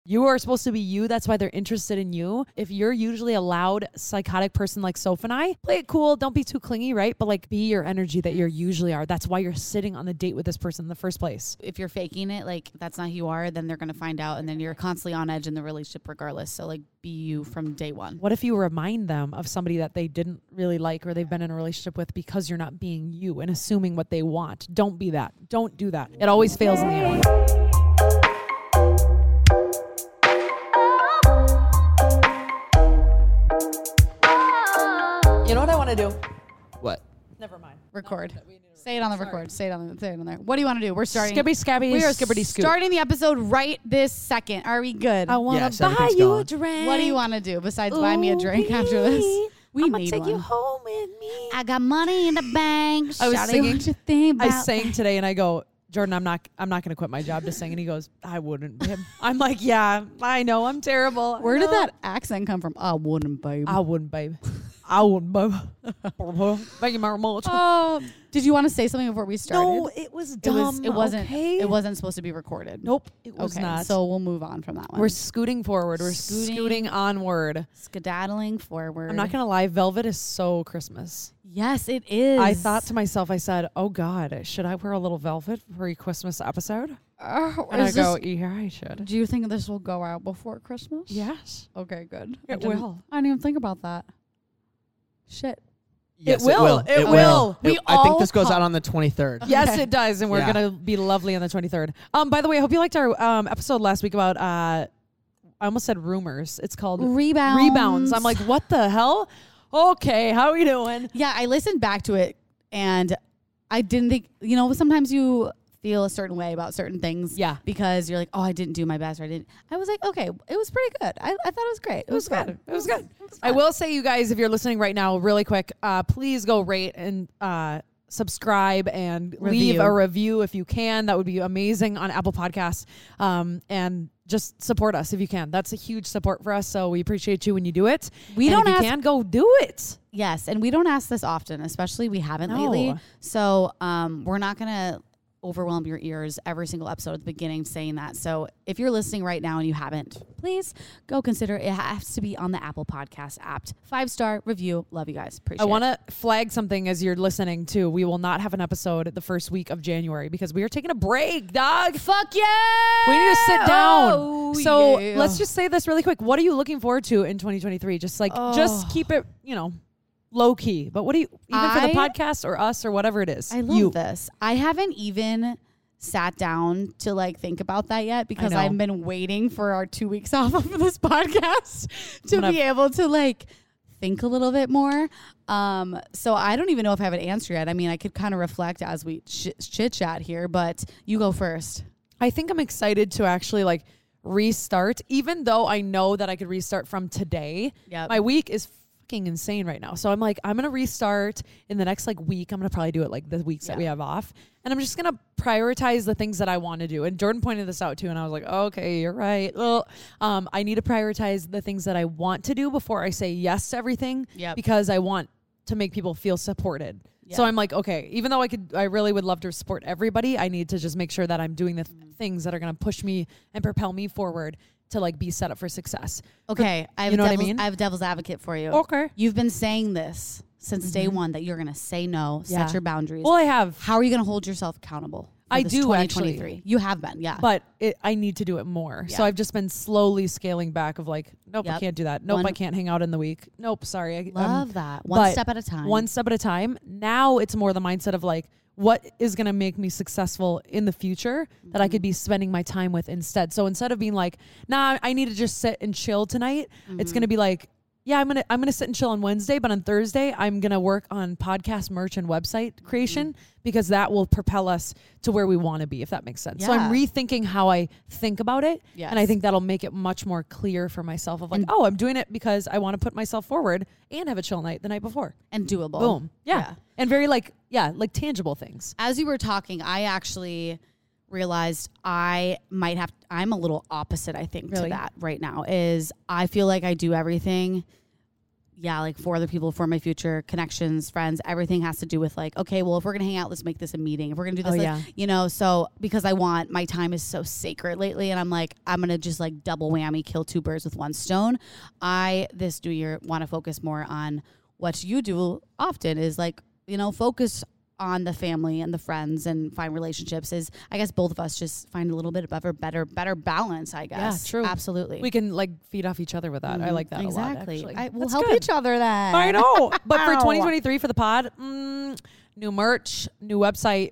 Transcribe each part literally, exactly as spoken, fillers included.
You are supposed to be you. That's why they're interested in you. If you're usually a loud, psychotic person like Soph and I, play it cool. Don't be too clingy, right? But like be your energy that you usually are. That's why you're sitting on the date with this person in the first place. If you're faking it, like that's not who you are, then they're going to find out. And then you're constantly on edge in the relationship regardless. So like be you from day one. What if you remind them of somebody that they didn't really like or they've been in a relationship with because you're not being you and assuming what they want? Don't be that. Don't do that. It always fails in the end. You know what I want to do? What? Never mind. Record. No, say it on the Sorry. record. Say it on the, say it on there. What do you want to do? We're starting. Skibby scabby. We are skibbity scoop. starting the episode right this second. Are we good? I want to Yes, buy everything's you going. a drink. What do you want to do besides buy me a drink Ooh, after this? We I'm gonna need take one. you home with me. I got money in the bank. I was Shawty, singing- what you think I about sang today and I go, Jordan, I'm not I'm not going to quit my job to sing. And he goes, I wouldn't. babe." I'm like, yeah, I know. I'm terrible. I Where did know." that accent come from? I wouldn't, babe. I wouldn't, babe. I wouldn't, babe. Thank you very much. Oh, did you want to say something before we started? No, it was it dumb. was. It wasn't. Okay? It wasn't supposed to be recorded. Nope, it was Okay, not. so we'll move on from that one. we're scooting forward. We're Scooting. scooting onward. skedaddling forward. I'm not going to lie. Velvet is so Christmas. Yes, it is. I thought to myself, I said, oh, God, should I wear a little velvet for a Christmas episode? Oh, And I is go, this- yeah, I should. do you think this will go out before Christmas? Yes. Okay, good. I It didn't- will. I didn't even think about that. Shit. Yes, will. It will. It- We I think all this goes come. out on the twenty-third. Yes, Okay. it does. And we're Yeah. going to be lovely on the twenty-third. Um, by the way, I hope you liked our um, episode last week about, uh, I almost said rumors. It's called Rebounds. Rebounds. I'm like, what the hell? Okay, how are you doing? Yeah, I listened back to it and I didn't think, you know, sometimes you feel a certain way about certain things. Yeah. Because you're like, oh, I didn't do my best or I didn't. I was like, okay, it was pretty good. I, I thought it was great. It, was, good. It was good. I will say, you guys, if you're listening right now, really quick, uh, please go rate and uh, subscribe and leave Review. a review if you can. That would be amazing on Apple Podcasts. Um, and just support us if you can. That's a huge support for us. So we appreciate you when you do it. We And don't if ask- you can, go do it. Yes, and we don't ask this often, especially we haven't No. lately. So um, we're not going to overwhelm your ears every single episode at the beginning saying that. So if you're listening right now and you haven't, please go consider it. It has to be on the Apple Podcast app. Five-star review. Love you guys. Appreciate I want it. to flag something as you're listening too. We will not have an episode the first week of January because we are taking a break, dog. Fuck yeah! We need to sit down. Oh, so yeah. let's just say this really quick. What are you looking forward to in twenty twenty-three? Just like, Oh. just keep it, you know, low key. But what do you, even for the I- podcast or us or whatever it is? I love you. this. I haven't even sat down to like think about that yet because know. I've been waiting for our two weeks off of this podcast to I'm gonna- be able to like think a little bit more. Um, so I don't even know if I have an answer yet. I mean, I could kind of reflect as we ch- chit chat here, but you go first. I think I'm excited to actually like restart, even though I know that I could restart from today. Yep. My week is fucking insane right now. So I'm like, I'm going to restart in the next like week. I'm going to probably do it like the weeks that Yeah. we have off. And I'm just going to prioritize the things that I want to do. And Jordan pointed this out too. And I was like, okay, you're right. Well, um, I need to prioritize the things that I want to do before I say yes to everything Yep. because I want to make people feel supported. So Yeah. I'm like, okay, even though I could, I really would love to support everybody, I need to just make sure that I'm doing the th- things that are going to push me and propel me forward to like be set up for success. Okay. I have, You know what I devil's, mean? I have a devil's advocate for you. Okay. You've been saying this since day Mhm. one that you're going to say no, Yeah. set your boundaries. Well, I have, How are you going to hold yourself accountable? for I this do twenty actually. twenty-three? You have been, yeah. but it, I need to do it more. So Yeah. I've just been slowly scaling back of like, nope, I Yep. can't do that. Nope, One- I can't hang out in the week. Nope, sorry. I, Love um, that. One but step at a time. one step at a time. Now it's more the mindset of like, what is going to make me successful in the future that I could be spending my time with instead. So instead of being like, nah, I need to just sit and chill tonight, it's going to be like, yeah, I'm going to I'm going to sit and chill on Wednesday, but on Thursday I'm going to work on podcast merch and website creation because that will propel us to where we want to be, if that makes sense. So I'm Yeah. rethinking how I think about it, and I Yes. think that'll make it much more clear for myself of like, And- oh, I'm doing it because I want to put myself forward and have a chill night the night before. and doable. Boom. Yeah. Yeah. And very like, yeah, like tangible things. As you were talking, I actually realized I might have, I'm a little opposite, I think, Really? to that right now. Is I feel like I do everything yeah, like for other people, for my future connections, friends, everything has to do with like, okay, well, if we're going to hang out, let's make this a meeting. If we're going to do this, Oh, like, yeah. you know, so because I want, my time is so sacred lately. And I'm like, I'm going to just like double whammy, kill two birds with one stone. I, this new year, want to focus more on what you do often is like, you know, focus on the family and the friends and find relationships is, I guess both of us just find a little bit of a better, better balance, I guess. Yeah, true. Absolutely. We can like feed off each other with that. I like that exactly. a lot, actually. I, we'll That's help good. each other then. I know. But for Ow. twenty twenty-three for the pod, mm, new merch, new website,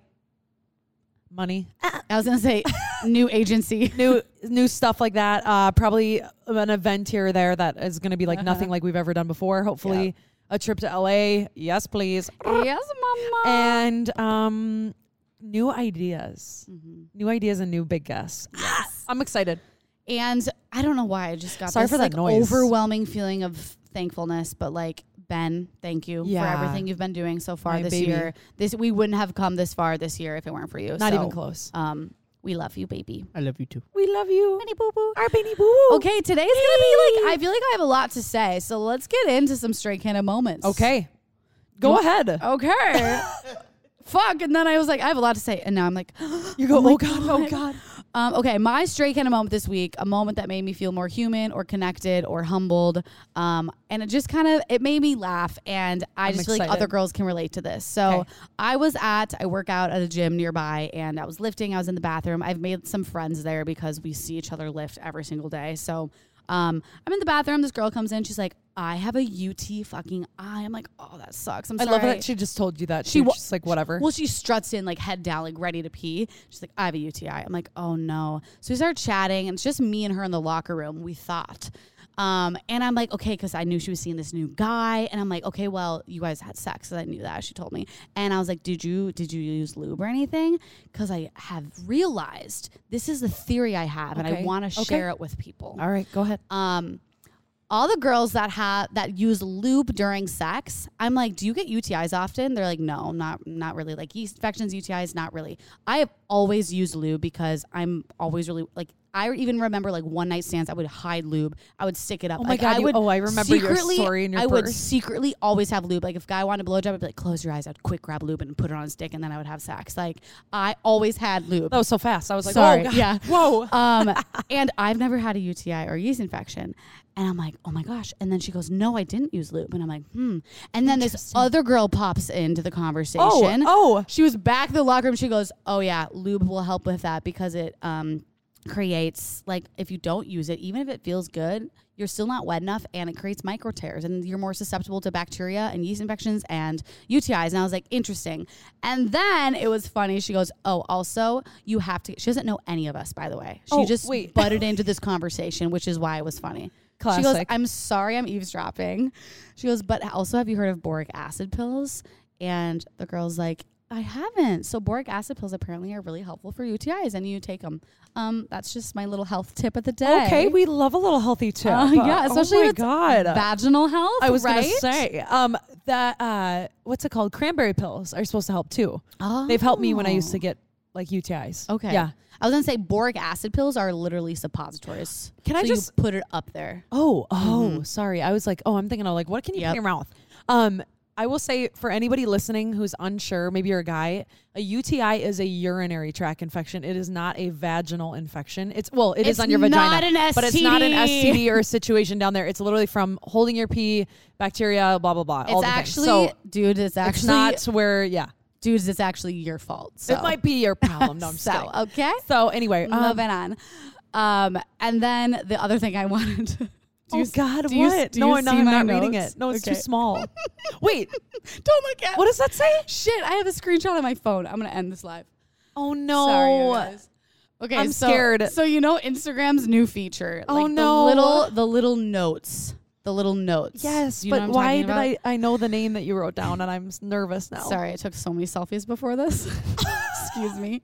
money, I was going to say new agency. new new stuff like that. Uh, probably an event here or there that is going to be like Uh-huh. nothing like we've ever done before. Hopefully Yep. a trip to L A. Yes, please. Yes, mama. And um, new ideas. Mhm. New ideas and new big guests. Yes. I'm excited. And I don't know why I just got Sorry this for that like noise. overwhelming feeling of thankfulness, but like Ben, thank you Yeah. for everything you've been doing so far My this baby. year. This we wouldn't have come this far this year if it weren't for you. Not So, even close. Um, we love you, baby. I love you too. We love you. Benny boo boo. Our Benny Boo. Okay, today's gonna be like I feel like I have a lot to say, so let's get into some straight kind of moments. Okay. Go You- ahead. Okay. Fuck. And then I was like, I have a lot to say. And now I'm like, You go, oh, my oh God, oh God. Um, okay, my straight kind of moment this week, a moment that made me feel more human or connected or humbled. Um, and it just kind of, it made me laugh. And I I'm just feel like excited. other girls can relate to this. So Okay. I was at, I work out at a gym nearby and I was lifting. I was in the bathroom. I've made some friends there because we see each other lift every single day. So um, I'm in the bathroom. This girl comes in. She's like, I have a U T fucking eye. I'm like, oh, that sucks. I'm I sorry. love that she just told you that. She She wa- was just like, whatever. Well, she struts in like head down, like ready to pee. She's like, I have a U T I. I'm like, oh no. So we start chatting and it's just me and her in the locker room, we thought. Um, and I'm like, okay, because I knew she was seeing this new guy. And I'm like, okay, well, you guys had sex. And I knew that. She told me. And I was like, did you did you use lube or anything? Because I have realized this is the theory I have and I Okay. want to Okay. share it with people. All right, go ahead. Um, all the girls that have that use lube during sex, I'm like, do you get U T Is often? They're like, no, not not really. Like yeast infections, U T Is, not really. I have always used lube because I'm always really like. I even remember like one night stands. I would hide lube. I would stick it up. Oh my like, God, I you- would oh, I remember your secretly- story in your I would purse. secretly always have lube. Like if a guy wanted a blowjob, I'd be like, close your eyes. I'd quick grab lube and put it on his dick, and then I would have sex. Like I always had lube. That was so fast. I was like, Sorry. oh, God. Yeah. Whoa. Um, and I've never had a U T I or yeast infection. And I'm like, oh my gosh. And then she goes, no, I didn't use lube. And I'm like, hmm. And then this Interesting. other girl pops into the conversation. Oh, oh. She was back in the locker room. She goes, oh yeah, lube will help with that because it um, creates, like, if you don't use it, even if it feels good, you're still not wet enough and it creates micro tears and you're more susceptible to bacteria and yeast infections and U T Is. And I was like, interesting. And then it was funny. She goes, oh, also you have to, she doesn't know any of us, by the way. She Oh, just wait. butted into this conversation, which is why it was funny. She goes, Classic. I'm sorry I'm eavesdropping. She goes, but also have you heard of boric acid pills? And the girl's like, I haven't. So boric acid pills apparently are really helpful for U T Is and you take them. Um, that's just my little health tip of the day. Okay, we love a little healthy tip. Uh, yeah, especially oh my if it's God. vaginal health. I was right? gonna say, um, that uh, what's it called? Cranberry pills are supposed to help too. Oh. They've helped me when I used to get like U T Is. Okay. Yeah. I was gonna say boric acid pills are literally suppositories. Can I So just- you put it up there? Oh, oh, Mhm. sorry. I was like, oh, I'm thinking of like, what can you Yep. put in your mouth? Um, I will say for anybody listening who's unsure, maybe you're a guy, a U T I is a urinary tract infection. It is not a vaginal infection. It's well, it is It's on your not vagina, an but it's not an S T S T D. D or a situation down there. It's literally from holding your pee, bacteria, blah blah blah. all It's the actually, things. So dude, it's actually, it's not where, yeah, dudes, it's actually your fault. So. it might be your problem. No, I'm just so, kidding. okay. So anyway, um, Moving on. Um, and then the other thing I wanted to. Do oh you, God, do you- what? do no, you I'm not, see I'm my not reading notes? it. No, it's Okay. too small. Wait, Don't look at what does that say? Shit, I have a screenshot on my phone. I'm going to end this live. Oh no. Sorry, you guys. Okay, I'm so, scared. So you know Instagram's new feature. Oh, like no. The little, the little notes. The little notes. Yes, Do you know but what I'm why talking did about? I? I know the name that you wrote down, and I'm s- nervous now. Sorry, I took so many selfies before this. Excuse me.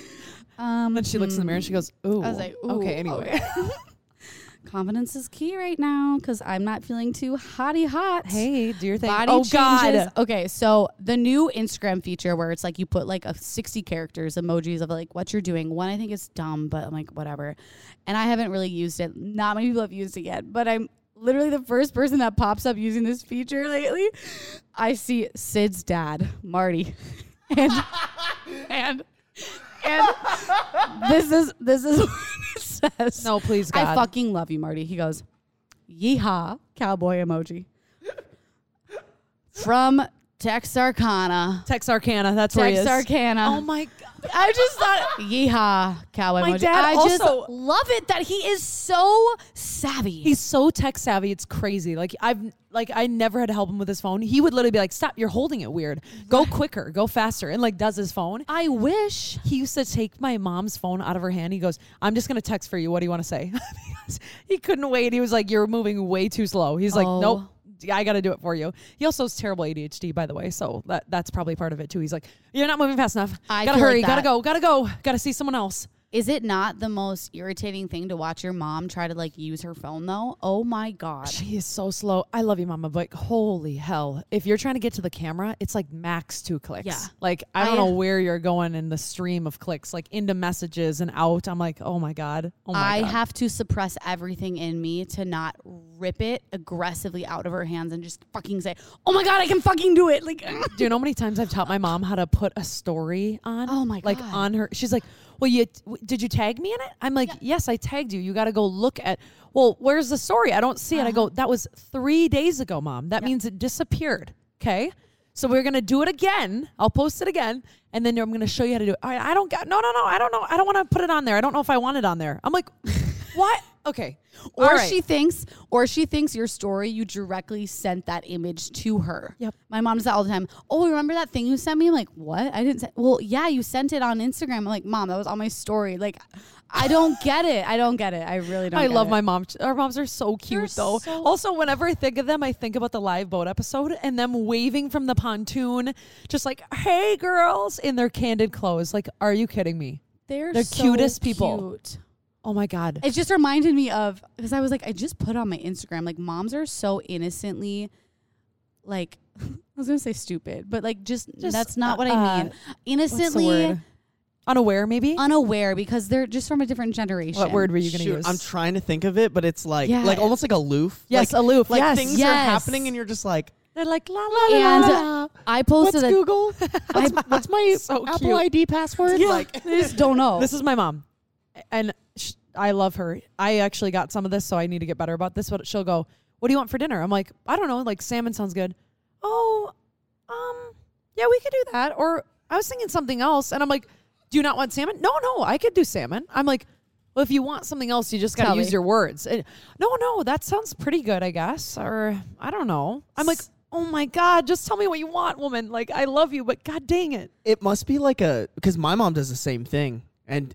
Um, Then she looks in the mirror and she goes, "Ooh." I was like, Ooh, okay. Anyway, okay. Confidence is key right now because I'm not feeling too hotty hot. hey, do your thing. Body oh changes. God. Okay, so the new Instagram feature where it's like you put like a sixty characters emojis of like what you're doing. One, I think is dumb, but I'm like whatever. And I haven't really used it. Not many people have used it yet, but I'm literally the first person that pops up using this feature lately, I see Sid's dad, Marty. And and and this is this is what it says. No, please, God. I fucking love you, Marty. He goes, yeehaw, cowboy emoji. From Texarkana. Texarkana, that's where he is. Texarkana. Oh my God. I just thought, yeehaw, cowboy My emoji. dad I just also- love it that he is so savvy. He's so tech savvy. It's crazy. Like I've like I never had to help him with his phone. He would literally be like, "Stop! You're holding it weird. Go quicker. Go faster." And like does his phone. I wish. He used to take my mom's phone out of her hand. He goes, "I'm just gonna text for you. What do you want to say?" He couldn't wait. He was like, "You're moving way too slow." He's like, Oh. "Nope. I got to do it for you." He also has terrible A D H D, by the way, so that that's probably part of it too. He's like, "You're not moving fast enough. I gotta feel hurry. like gotta that- go. Gotta go. Gotta see someone else." Is it not the most irritating thing to watch your mom try to like use her phone though? Oh my God. She is so slow. I love you, Mama, but holy hell. If you're trying to get to the camera, it's like max two clicks. Yeah. Like, I don't I- know where you're going in the stream of clicks, like into messages and out. I'm like, oh my God. Oh my I God. have to suppress everything in me to not rip it aggressively out of her hands and just fucking say, oh my God, I can fucking do it. Like, Do you know how many times I've taught my mom how to put a story on? Oh my Like God. on her. She's like, well, you w- did you tag me in it? I'm like, yes, I tagged you. You got to go look at, well, where's the story? I don't see it. I go, that was three days ago, Mom. That means it disappeared. Okay. So we're going to do it again. I'll post it again. And then I'm going to show you how to do it. I, I don't got, no, no, no. I don't know. I don't want to put it on there. I don't know if I want it on there. I'm like, what? Okay. or All right. she thinks, or she thinks your story, you directly sent that image to her. Yep. My mom does that all the time. Oh, remember that thing you sent me? I'm like, what? I didn't say, well, yeah, you sent it on Instagram. I'm like, Mom, that was on my story. Like, I don't get it. I don't get it. I really don't I get love it. my mom. Our moms are so cute, They're though. so- Also, whenever I think of them, I think about the live boat episode and them waving from the pontoon, just like, hey, girls, in their candid clothes. Like, are you kidding me? They're the so cutest people. cute. Oh, my God. It just reminded me of, because I was like, I just put on my Instagram, like moms are so innocently, like, I was going to say stupid, but like just, Just, that's not what uh, I mean. What's the Innocently word? Unaware, maybe? unaware because they're just from a different generation. What word were you going to Shoot, use? I'm trying to think of it, but it's like Yeah. like almost like aloof. Yes, like, aloof. Like yes. things Yes. are happening and you're just like, They're like, la, la, la, And la. I what's posted a, Google? I What's my So Apple cute. I D password? Yeah. Like, I just don't know. This is my mom. And sh- I love her. I actually got some of this, so I need to get better about this. But she'll go, what do you want for dinner? I'm like, I don't know. Like, salmon sounds good. Oh, um, yeah, we could do that. Or I was thinking something else. And I'm like, do you not want salmon? No, no, I could do salmon. I'm like, well, if you want something else, you just got Tell to use me. your words. And, no, no, that sounds pretty good, I guess. Or I don't know. I'm like, oh my God, just tell me what you want, woman. Like, I love you, but God dang it. it must be like a, because my mom does the same thing. And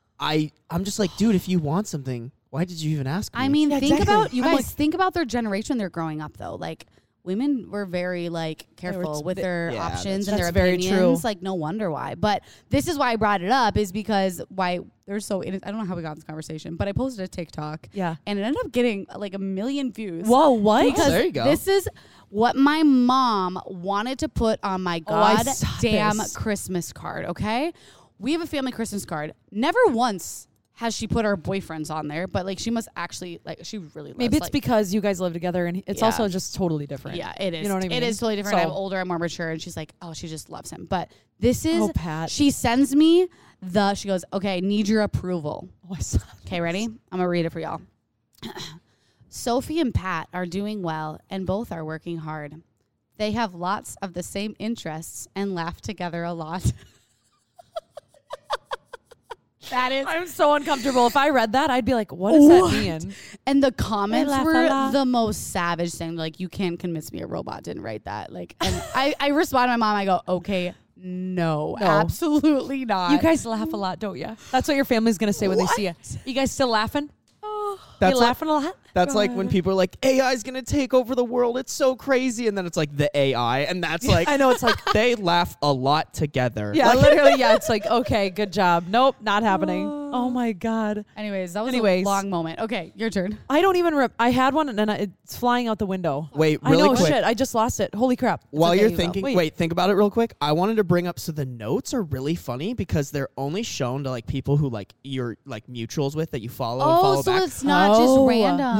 I, I'm just like, dude, if you want something, why did you even ask me? I mean, Yeah, think exactly. about, you I'm guys like- think about their generation when they're growing up though. Like, women were very like careful t- with they- their Yeah, options that's- and their that's very opinions. true. Like, no wonder why. But this is why I brought it up is because why they're so. In, I don't know how we got in this conversation, but I posted a TikTok Yeah. and it ended up getting like a million views. Whoa, what? Because there you go. this is what my mom wanted to put on my Oh, I god saw damn this. Christmas card. Okay, we have a family Christmas card. Never once has she put our boyfriends on there, but like she must actually like she really loves, Maybe it's like, because you guys live together and it's Yeah. also just totally different. yeah, it is. You know what I mean? It is totally different. So- I'm older, I'm more mature, and she's like, oh, she just loves him. But this is Oh, Pat. she sends me the she goes, okay, need your approval. Oh, I saw Okay, ready? I'm gonna read it for y'all. Sophie and Pat are doing well and both are working hard. They have lots of the same interests and laugh together a lot. That is, I'm so uncomfortable. If I read that, I'd be like, what does that What? mean? and the comments laugh a were lot. the most savage thing. Like, you can't convince me a robot didn't write that. Like, and I, I respond to my mom. I go, okay, no, No. absolutely not. You guys laugh a lot, don't you? That's what your family's going to say when they see you. You guys still laughing? Oh, That's you like- laughing a lot? That's Go like when ahead. people are like, A I is going to take over the world. It's so crazy. And then it's like the A I. And that's like, I know, it's like, they laugh a lot together. yeah, Like, literally, yeah. It's like, okay, good job. Nope, not happening. Oh my God. Anyways, that was Anyways. a long moment. Okay, your turn. I don't even, re- I had one and then I- it's flying out the window. wait, I really know, quick. shit. I just lost it. Holy crap. While okay, you're you go. thinking, Wait. wait. think about it real quick. I wanted to bring up, so the notes are really funny because they're only shown to like people who like you're like mutuals with that you follow and Oh, follow so back. it's not Oh. just random.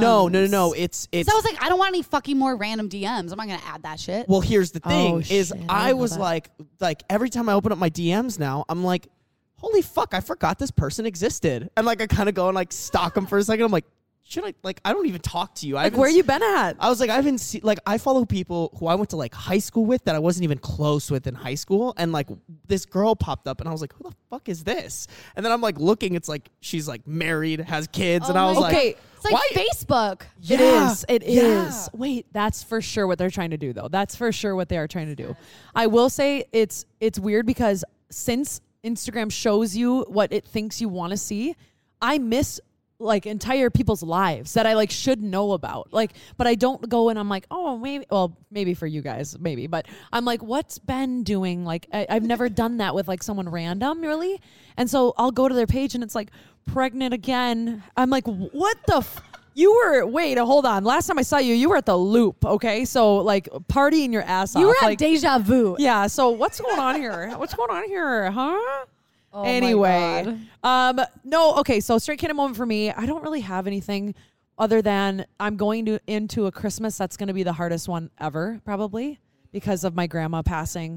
No, no, no, no. It's it's. So I was like, I don't want any fucking more random D Ms. I'm not gonna add that shit. Well, here's the thing: Oh, is shit, I I didn't know was that. like, like every time I open up my D Ms now, I'm like, holy fuck, I forgot this person existed, and like I kind of go and like stalk them for a second. I'm like, should I like? I don't even talk to you. I Like, haven't where s- you been at? I was like, I haven't seen, like, I follow people who I went to like high school with that I wasn't even close with in high school. And like this girl popped up and I was like, who the fuck is this? And then I'm like looking, it's like, she's like married, has kids. and Oh I was my like, Okay, it's like why- Facebook. It Yeah, is. It yeah. is. Wait, that's for sure what they're trying to do, though. That's for sure what they are trying to do. I will say it's it's weird because since Instagram shows you what it thinks you want to see, I miss like entire people's lives that I like should know about. Like, but I don't go and I'm like, oh, maybe. Well, maybe for you guys, maybe. But I'm like, what's Ben doing? Like, I, I've never done that with like someone random, really. And so I'll go to their page and it's like pregnant again. I'm like, what the. F- You were, wait, hold on. Last time I saw you, you were at the Loop, okay? So, like, partying your ass off. You were at like, Deja Vu. yeah, so what's going on here? What's going on here, huh? Oh my anyway, God. um, no, okay, so straight Canada moment for me. I don't really have anything other than I'm going to into a Christmas that's going to be the hardest one ever, probably, because of my grandma passing.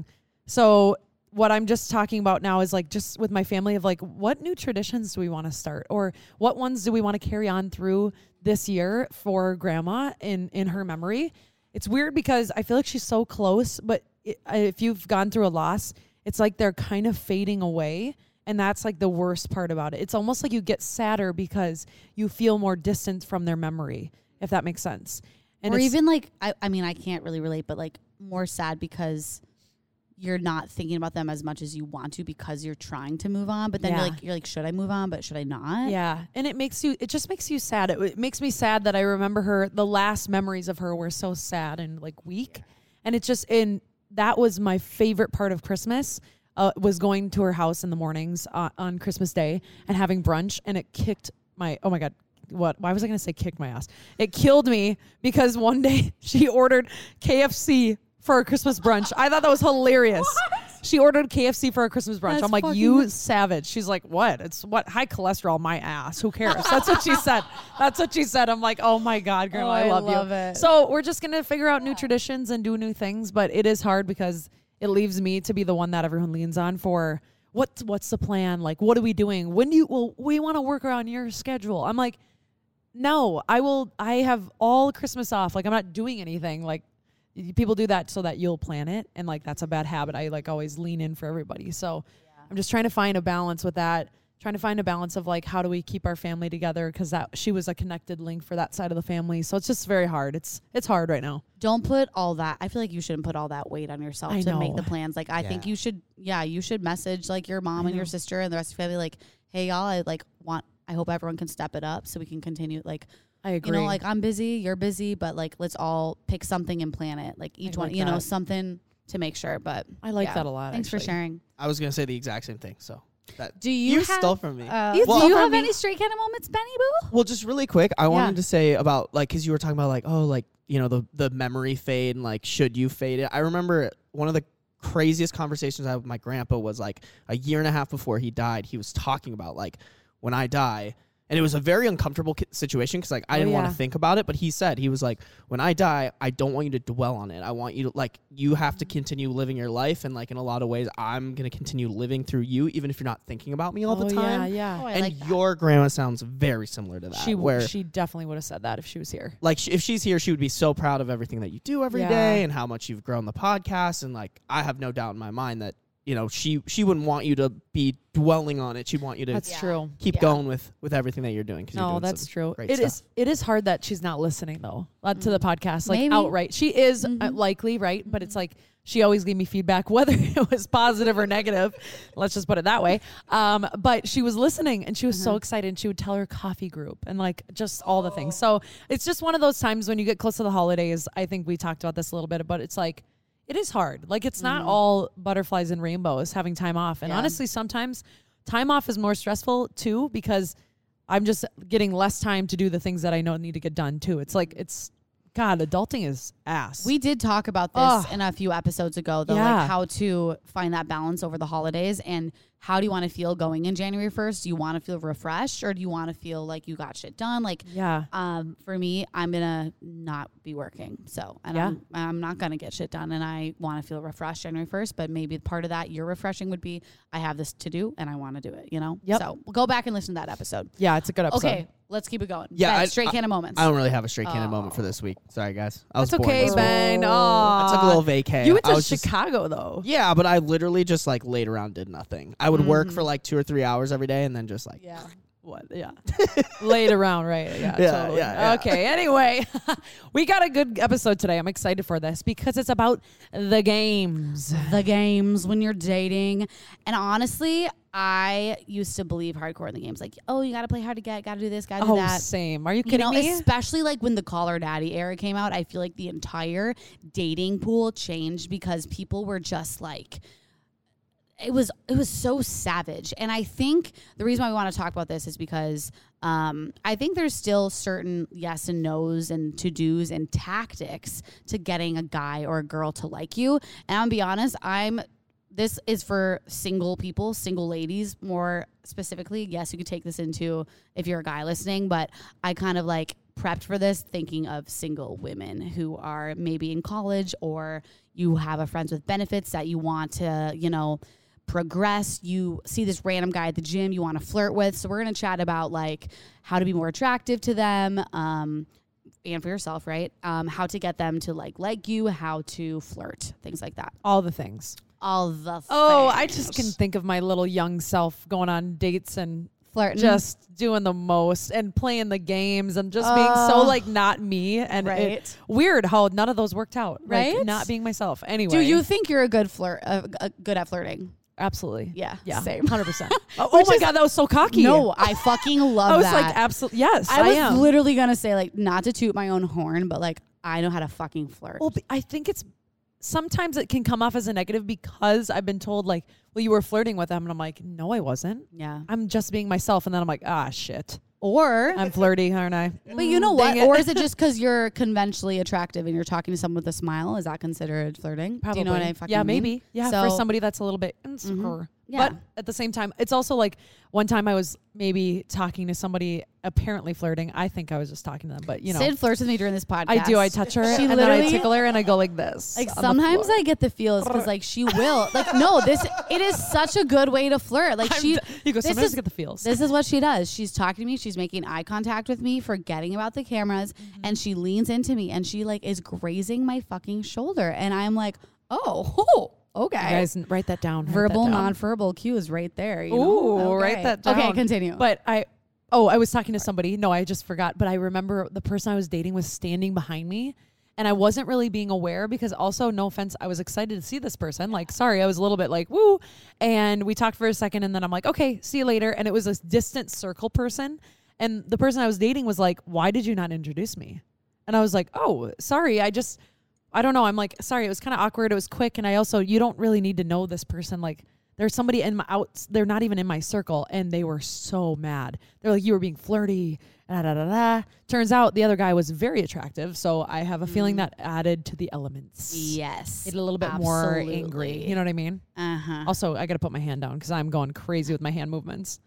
So what I'm just talking about now is like just with my family of like, what new traditions do we want to start, or what ones do we want to carry on through this year for grandma in in her memory? It's weird because I feel like she's so close, but it, if you've gone through a loss, it's like they're kind of fading away. And that's like the worst part about it. It's almost like you get sadder because you feel more distant from their memory, if that makes sense. And or it's- even like, I, I mean, I can't really relate, but like more sad because you're not thinking about them as much as you want to because you're trying to move on. But then Yeah. you're like, you're like, should I move on? But should I not? yeah, and it makes you. It just makes you sad. It, it makes me sad that I remember her. The last memories of her were so sad and like weak, and it's just in that was my favorite part of Christmas. Uh, was going to her house in the mornings uh, on Christmas Day and having brunch, and it kicked my. Oh my god. What? Why was I going to say kicked my ass? It killed me because one day she ordered K F C for a Christmas brunch. I thought that was hilarious. She ordered K F C for a Christmas brunch. That's I'm like, fucking- you savage. She's like, what? It's what? High cholesterol, my ass. Who cares? That's what she said. That's what she said. I'm like, oh my God, Grandma, Oh, I I love, love you. it. So we're just going to figure out new traditions and do new things. But it is hard because it leaves me to be the one that everyone leans on for what, what's the plan? Like, what are we doing? When do you, well, we want to work around your schedule. I'm like, no, I will. I have all Christmas off. Like, I'm not doing anything. Like, y- people do that so that you'll plan it. And like, that's a bad habit. I like always lean in for everybody. So I'm just trying to find a balance with that. Trying to find a balance of like, how do we keep our family together? Cause that she was a connected link for that side of the family. So it's just very hard. It's, it's hard right now. Don't put all that. I feel like you shouldn't put all that weight on yourself I to make know. the plans. Like, I think Yeah. you should, yeah, you should message like your mom I and your know. sister and the rest of your family, like, hey, y'all, I like want, I hope everyone can step it up so we can continue. Like, I agree. you know, like I'm busy, you're busy, but like, let's all pick something and plan it. Like each I one, like you know, that. something to make sure. But I like yeah. that a lot. Thanks for actually. sharing. I was going to say the exact same thing. So that Do you, you have, stole from me. Uh, You do stole you from have me. any straight kind of moments, Benny Boo? Well, just really quick, I wanted Yeah. to say about like because you were talking about like oh like you know the the memory fade and like should you fade it? I remember one of the craziest conversations I had with my grandpa was like a year and a half before he died. He was talking about like when I die. And it was a very uncomfortable ki- situation because, like, I Oh, didn't want yeah. to think about it. But he said, he was like, when I die, I don't want you to dwell on it. I want you to, like, you have to continue living your life. And, like, in a lot of ways, I'm going to continue living through you, even if you're not thinking about me all Oh, the time. yeah, yeah. Oh, I And like that. your grandma sounds very similar to that. she, where, she definitely would have said that if she was here. like, sh- if she's here, she would be so proud of everything that you do every day Yeah. and how much you've grown the podcast. And, like, I have no doubt in my mind that, you know, she she wouldn't want you to be dwelling on it. She'd want you to That's Yeah. true. keep Yeah. going with with everything that you're doing. 'Cause you're No, doing that's some true. great It stuff. is. It is hard that she's not listening though uh, to the podcast, like Maybe. outright. She is uh, Mhm. likely right, but it's like she always gave me feedback, whether it was positive or negative. Let's just put it that way. Um, but she was listening, and she was so Mhm. excited. And she would tell her coffee group and like just all the things. So it's just one of those times when you get close to the holidays. I think we talked about this a little bit, but it's like. It is hard. Like, it's not Mhm. all butterflies and rainbows having time off. And Yeah. honestly, sometimes time off is more stressful too because I'm just getting less time to do the things that I know need to get done too. It's like, it's, God, adulting is ass. We did talk about this Ugh. in a few episodes ago, though, Yeah. like how to find that balance over the holidays. And how do you want to feel going in January first? Do you want to feel refreshed or do you want to feel like you got shit done? Like, Yeah. um, for me, I'm going to not be working. So, and Yeah. I'm, I'm not going to get shit done and I want to feel refreshed January first, but maybe part of that, your refreshing would be, I have this to do and I want to do it, you know? Yep. So we'll go back and listen to that episode. Yeah, it's a good episode. Okay. Let's keep it going. Yeah, Ben, I- straight I- can of moments. I don't really have a straight cannon Oh. moment for this week. Sorry, guys. I was It's bored okay, this week. Ben. Oh. Aw. I took a little vacay. You went I to was just- Chicago though. yeah, but I literally just like laid around, did nothing. I would work for like two or three hours every day, and then just like yeah. What? Yeah. Laid around, right? Yeah. Yeah, totally. yeah, yeah. Okay. Anyway, we got a good episode today. I'm excited for this because it's about the games. The games when you're dating. And honestly, I used to believe hardcore in the games. Like, oh, you got to play hard to get, got to do this, got to do Oh, that. same. Are you You kidding know, me? especially like when the Call Her Daddy era came out, I feel like the entire dating pool changed because people were just like, it was it was so savage. And I think the reason why we want to talk about this is because um, I think there's still certain yes and no's and to-dos and tactics to getting a guy or a girl to like you. And I'll be honest, I'm this is for single people, single ladies more specifically. Yes, you could take this into if you're a guy listening, but I kind of like prepped for this thinking of single women who are maybe in college or you have a friends with benefits that you want to, you know, progress. You see this random guy at the gym you want to flirt with. So we're going to chat about like how to be more attractive to them, um, and for yourself, right? Um, how to get them to like like you, how to flirt, things like that. All the things. All the Oh, things. I just can think of my little young self going on dates and flirting. just doing the most and playing the games and just being so Oh. like not me. And Right. it, weird how none of those worked out. Like, Right? not being myself. Anyway. Do you think you're a good flirt, uh, uh, good at flirting? Absolutely. Yeah, Yeah. same. one hundred percent. oh oh Which my is- God. That was so cocky. No, I fucking love I was that. like, absolutely. Yes, I I, was am. literally gonna say like, not to toot my own horn, but like, I know how to fucking flirt. Well, b- I think it's sometimes it can come off as a negative because I've been told like, well, you were flirting with them. And I'm like, no, I wasn't. yeah. I'm just being myself. And then I'm like, ah, shit. Or, I'm flirty, aren't I? but you know Mm, what? dang it. Or is it just because you're conventionally attractive and you're talking to someone with a smile? Is that considered flirting? Probably. Do you know what I fucking Yeah, mean? maybe. Yeah, for So- somebody that's a little bit insecure. Yeah. But at the same time, it's also like one time I was maybe talking to somebody apparently flirting. I think I was just talking to them, but you know. Sid flirts with me during this podcast. I do. I touch her She and then I literally- tickle her and I go like this. Like on the sometimes floor. I get the feels because like she will like no this it is such a good way to flirt like I'm she d- you go. this Sometimes is- I get the feels. This is what she does. She's talking to me. She's making eye contact with me, forgetting about the cameras, Mm-hmm. and she leans into me and she like is grazing my fucking shoulder, and I'm like, oh, oh okay. You guys n- write that down. write Verbal, that down. nonverbal cues right there. You Ooh, know? write Okay. that down. Okay, continue. But I, oh, I was talking to somebody. No, I just forgot. But I remember the person I was dating was standing behind me, and I wasn't really being aware because also, no offense, I was excited to see this person. Like, sorry, I was a little bit like, woo. And we talked for a second, and then I'm like, okay, see you later. And it was a distant circle person, and the person I was dating was like, why did you not introduce me? And I was like, oh, sorry, I just. I don't know. I'm like, sorry, it was kind of awkward. It was quick. And I also, you don't really need to know this person. Like, there's somebody in my out, they're not even in my circle. And they were so mad. They're like, you were being flirty. Da, da, da, da. Turns out the other guy was very attractive. So I have a feeling that added to the elements. yes, Made it a little bit more angry. Absolutely. You know what I mean? Uh huh. Also, I got to put my hand down because I'm going crazy with my hand movements.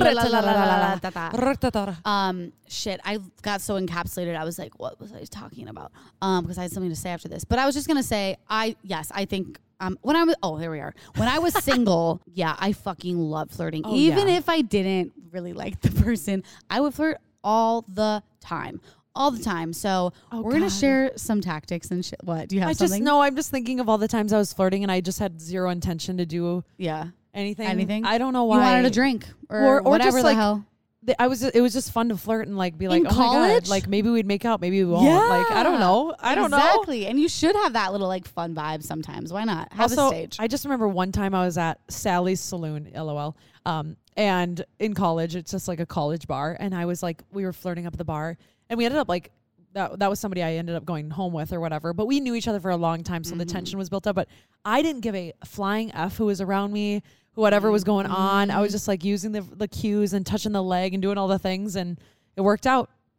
Um, shit, I got so encapsulated. I was like, what was I talking about? Um, because I had something to say after this. But I was just gonna say, I yes, I think um when I was oh there we are. When I was single, yeah, I fucking love flirting. Oh, Even yeah. if I didn't really like the person, I would flirt all the time. All the time. So Oh, we're gonna God. share some tactics and shit. What? Do you have I something? just know. I'm just thinking of all the times I was flirting and I just had zero intention to do Yeah. anything. Anything? I don't know why. You wanted a drink or, Or- or whatever just, the like, hell. th- I was it was just fun to flirt and like be like, In oh my college? God, like maybe we'd make out, maybe we won't. Like I don't know. I don't know. Exactly. And you should have that little like fun vibe sometimes. Why not? Have Also, a stage. I just remember one time I was at Sally's Saloon, LOL, um, and in college, it's just like a college bar, and I was like, we were flirting up at the bar, and we ended up like. That, that was somebody I ended up going home with or whatever, but we knew each other for a long time, so the tension was built up. But I didn't give a flying F who was around me, who whatever was going on. I was just like using the the cues and touching the leg and doing all the things, and it worked out.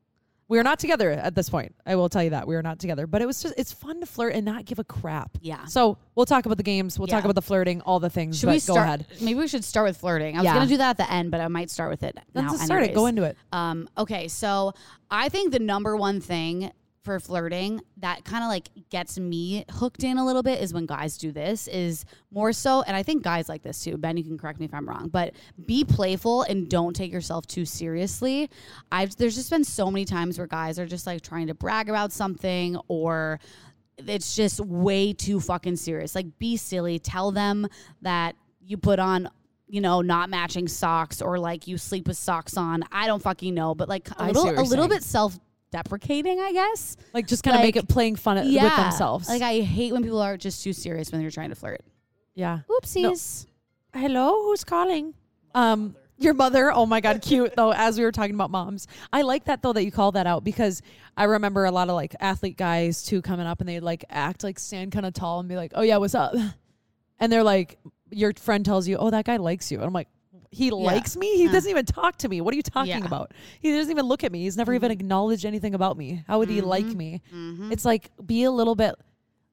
We are not together at this point. I will tell you that we are not together. But it was just it's fun to flirt and not give a crap. Yeah. So we'll talk about the games. We'll Yeah. talk about the flirting, all the things. Should but we go start? ahead. Maybe we should start with flirting. I was Yeah. gonna do that at the end, but I might start with it now. Let's just start it. anyways. Go into it. Um, okay, so I think the number one thing for flirting that kind of like gets me hooked in a little bit is when guys do this is more so, and I think guys like this too. Ben, you can correct me if I'm wrong, but be playful and don't take yourself too seriously. I've there's just been so many times where guys are just like trying to brag about something or it's just way too fucking serious. Like be silly. Tell them that you put on you know, not matching socks or like you sleep with socks on. I don't fucking know, but like a I see little what a you're little saying. bit self-deprecating, I guess. Like just kind of Like, make it playing fun at- Yeah. with themselves. Like I hate when people are just too serious when they're trying to flirt. yeah. Oopsies. Hello, who's calling? Um, your mother. Oh my God, cute though. As we were talking about moms, I like that though that you call that out because I remember a lot of like athlete guys too coming up and they like act like stand kind of tall and be like, "Oh yeah, what's up?" And they're like, your friend tells you, "Oh, that guy likes you," and I'm like, he likes me? He Uh. doesn't even talk to me. What are you talking Yeah. about? He doesn't even look at me. He's never even acknowledged anything about me. How would he like me? Mm-hmm. It's like be a little bit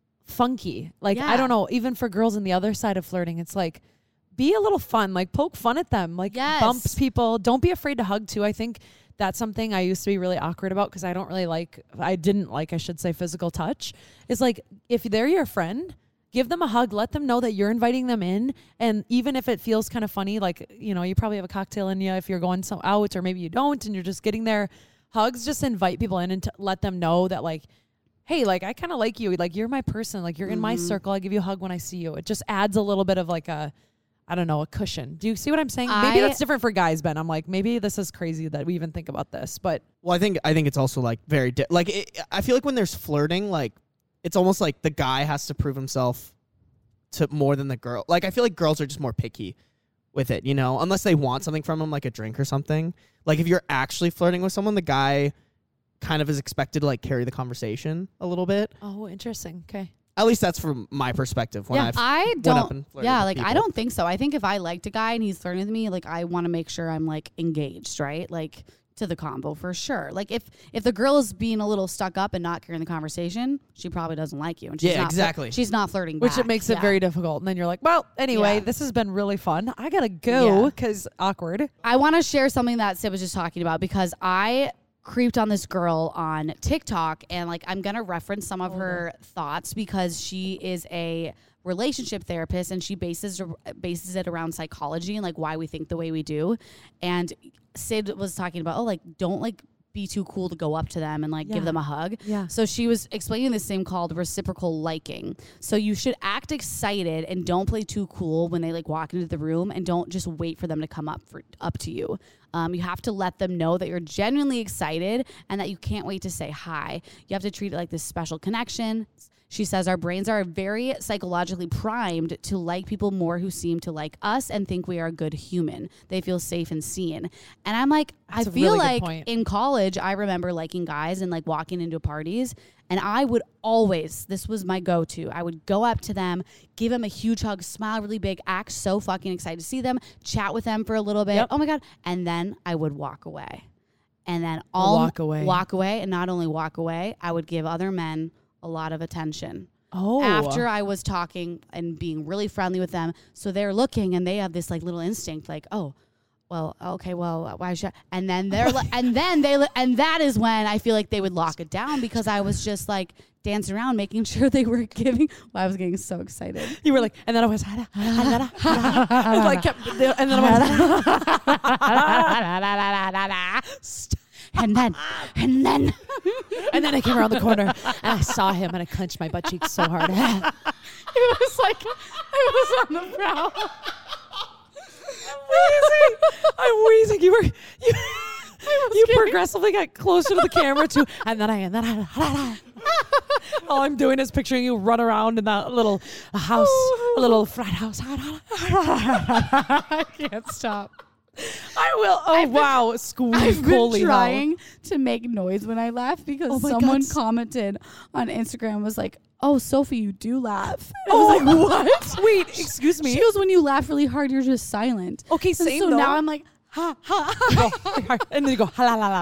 funky. Like I Yeah. don't know, even for girls on the other side of flirting, it's like be a little fun, like poke fun at them, like Yes. bumps people. Don't be afraid to hug too. I think that's something I used to be really awkward about because I don't really like, I didn't like, I should say, physical touch. It's like if they're your friend, give them a hug. Let them know that you're inviting them in. And even if it feels kind of funny, like, you know, you probably have a cocktail in you if you're going so out or maybe you don't and you're just getting there. Hugs, just invite people in and t- let them know that like, hey, like I kind of like you. Like you're my person. Like you're in my circle. I give you a hug when I see you. It just adds a little bit of like a, I don't know, a cushion. Do you see what I'm saying? Maybe I- that's different for guys, Ben. I'm like, maybe this is crazy that we even think about this, but Well, I think I think it's also like very di- like it, I feel like when there's flirting, like it's almost like the guy has to prove himself to more than the girl. Like I feel like girls are just more picky with it, you know, unless they want something from him, like a drink or something. Like if you're actually flirting with someone, the guy kind of is expected to like carry the conversation a little bit. oh, interesting. Okay. At least that's from my perspective. When Yeah, I've I went up don't. and flirted Yeah, with like I people. don't think so. I think if I liked a guy and he's flirting with me, like I want to make sure I'm like engaged, right? Like to the combo for sure. Like if if the girl is being a little stuck up and not carrying the conversation, she probably doesn't like you. And she's Yeah, not flir- exactly. she's not flirting Which back. it makes it Yeah. very difficult. And then you're like, well, anyway, Yeah. this has been really fun. I got to go Yeah. because awkward. I want to share something that Sid was just talking about because I creeped on this girl on TikTok and like I'm gonna reference some of her thoughts because she is a relationship therapist and she bases bases it around psychology and like why we think the way we do. And Sid was talking about, oh, like don't like be too cool to go up to them and like Yeah. give them a hug. Yeah. So she was explaining this thing called reciprocal liking. So you should act excited and don't play too cool when they like walk into the room and don't just wait for them to come up for up to you. Um, you have to let them know that you're genuinely excited and that you can't wait to say hi. You have to treat it like this special connection. She says our brains are very psychologically primed to like people more who seem to like us and think we are a good human. They feel safe and seen. And I'm like, That's I a feel really good like point. in college, I remember liking guys and like walking into parties. And I would always, this was my go-to. I would go up to them, give them a huge hug, smile really big, act so fucking excited to see them, chat with them for a little bit. Yep. Oh my God. And then I would walk away. And then all walk away. walk away. And not only walk away, I would give other men a lot of attention. Oh. After I was talking and being really friendly with them. So they're looking and they have this like little instinct like, oh, well, okay, well, why should I? And then they're like, and then they, li- and that is when I feel like they would lock it down because I was just like dancing around, making sure they were giving, well, I was getting so excited. You were like, and then I was, and then I like kept, and then I was, and then, and then, and then I came around the corner and I saw him and I clenched my butt cheeks so hard. it was like, I was on the prowl. Wheezing. I'm wheezing. You were you, you progressively got closer to the camera too, and then I and then I. All I'm doing is picturing you run around in that little house, a little frat house. I can't stop. I will. Oh I've been- wow, squeeze I've been holy hell. trying to make noise when I laugh because Oh my someone God. commented on Instagram was like, "Oh, Sophie, you do laugh." I Oh, was like, "What?" Wait, excuse me. She goes, "When you laugh really hard, you're just silent." Okay, And same so though. now I'm like, ha, ha. And then you go, ha, la, la,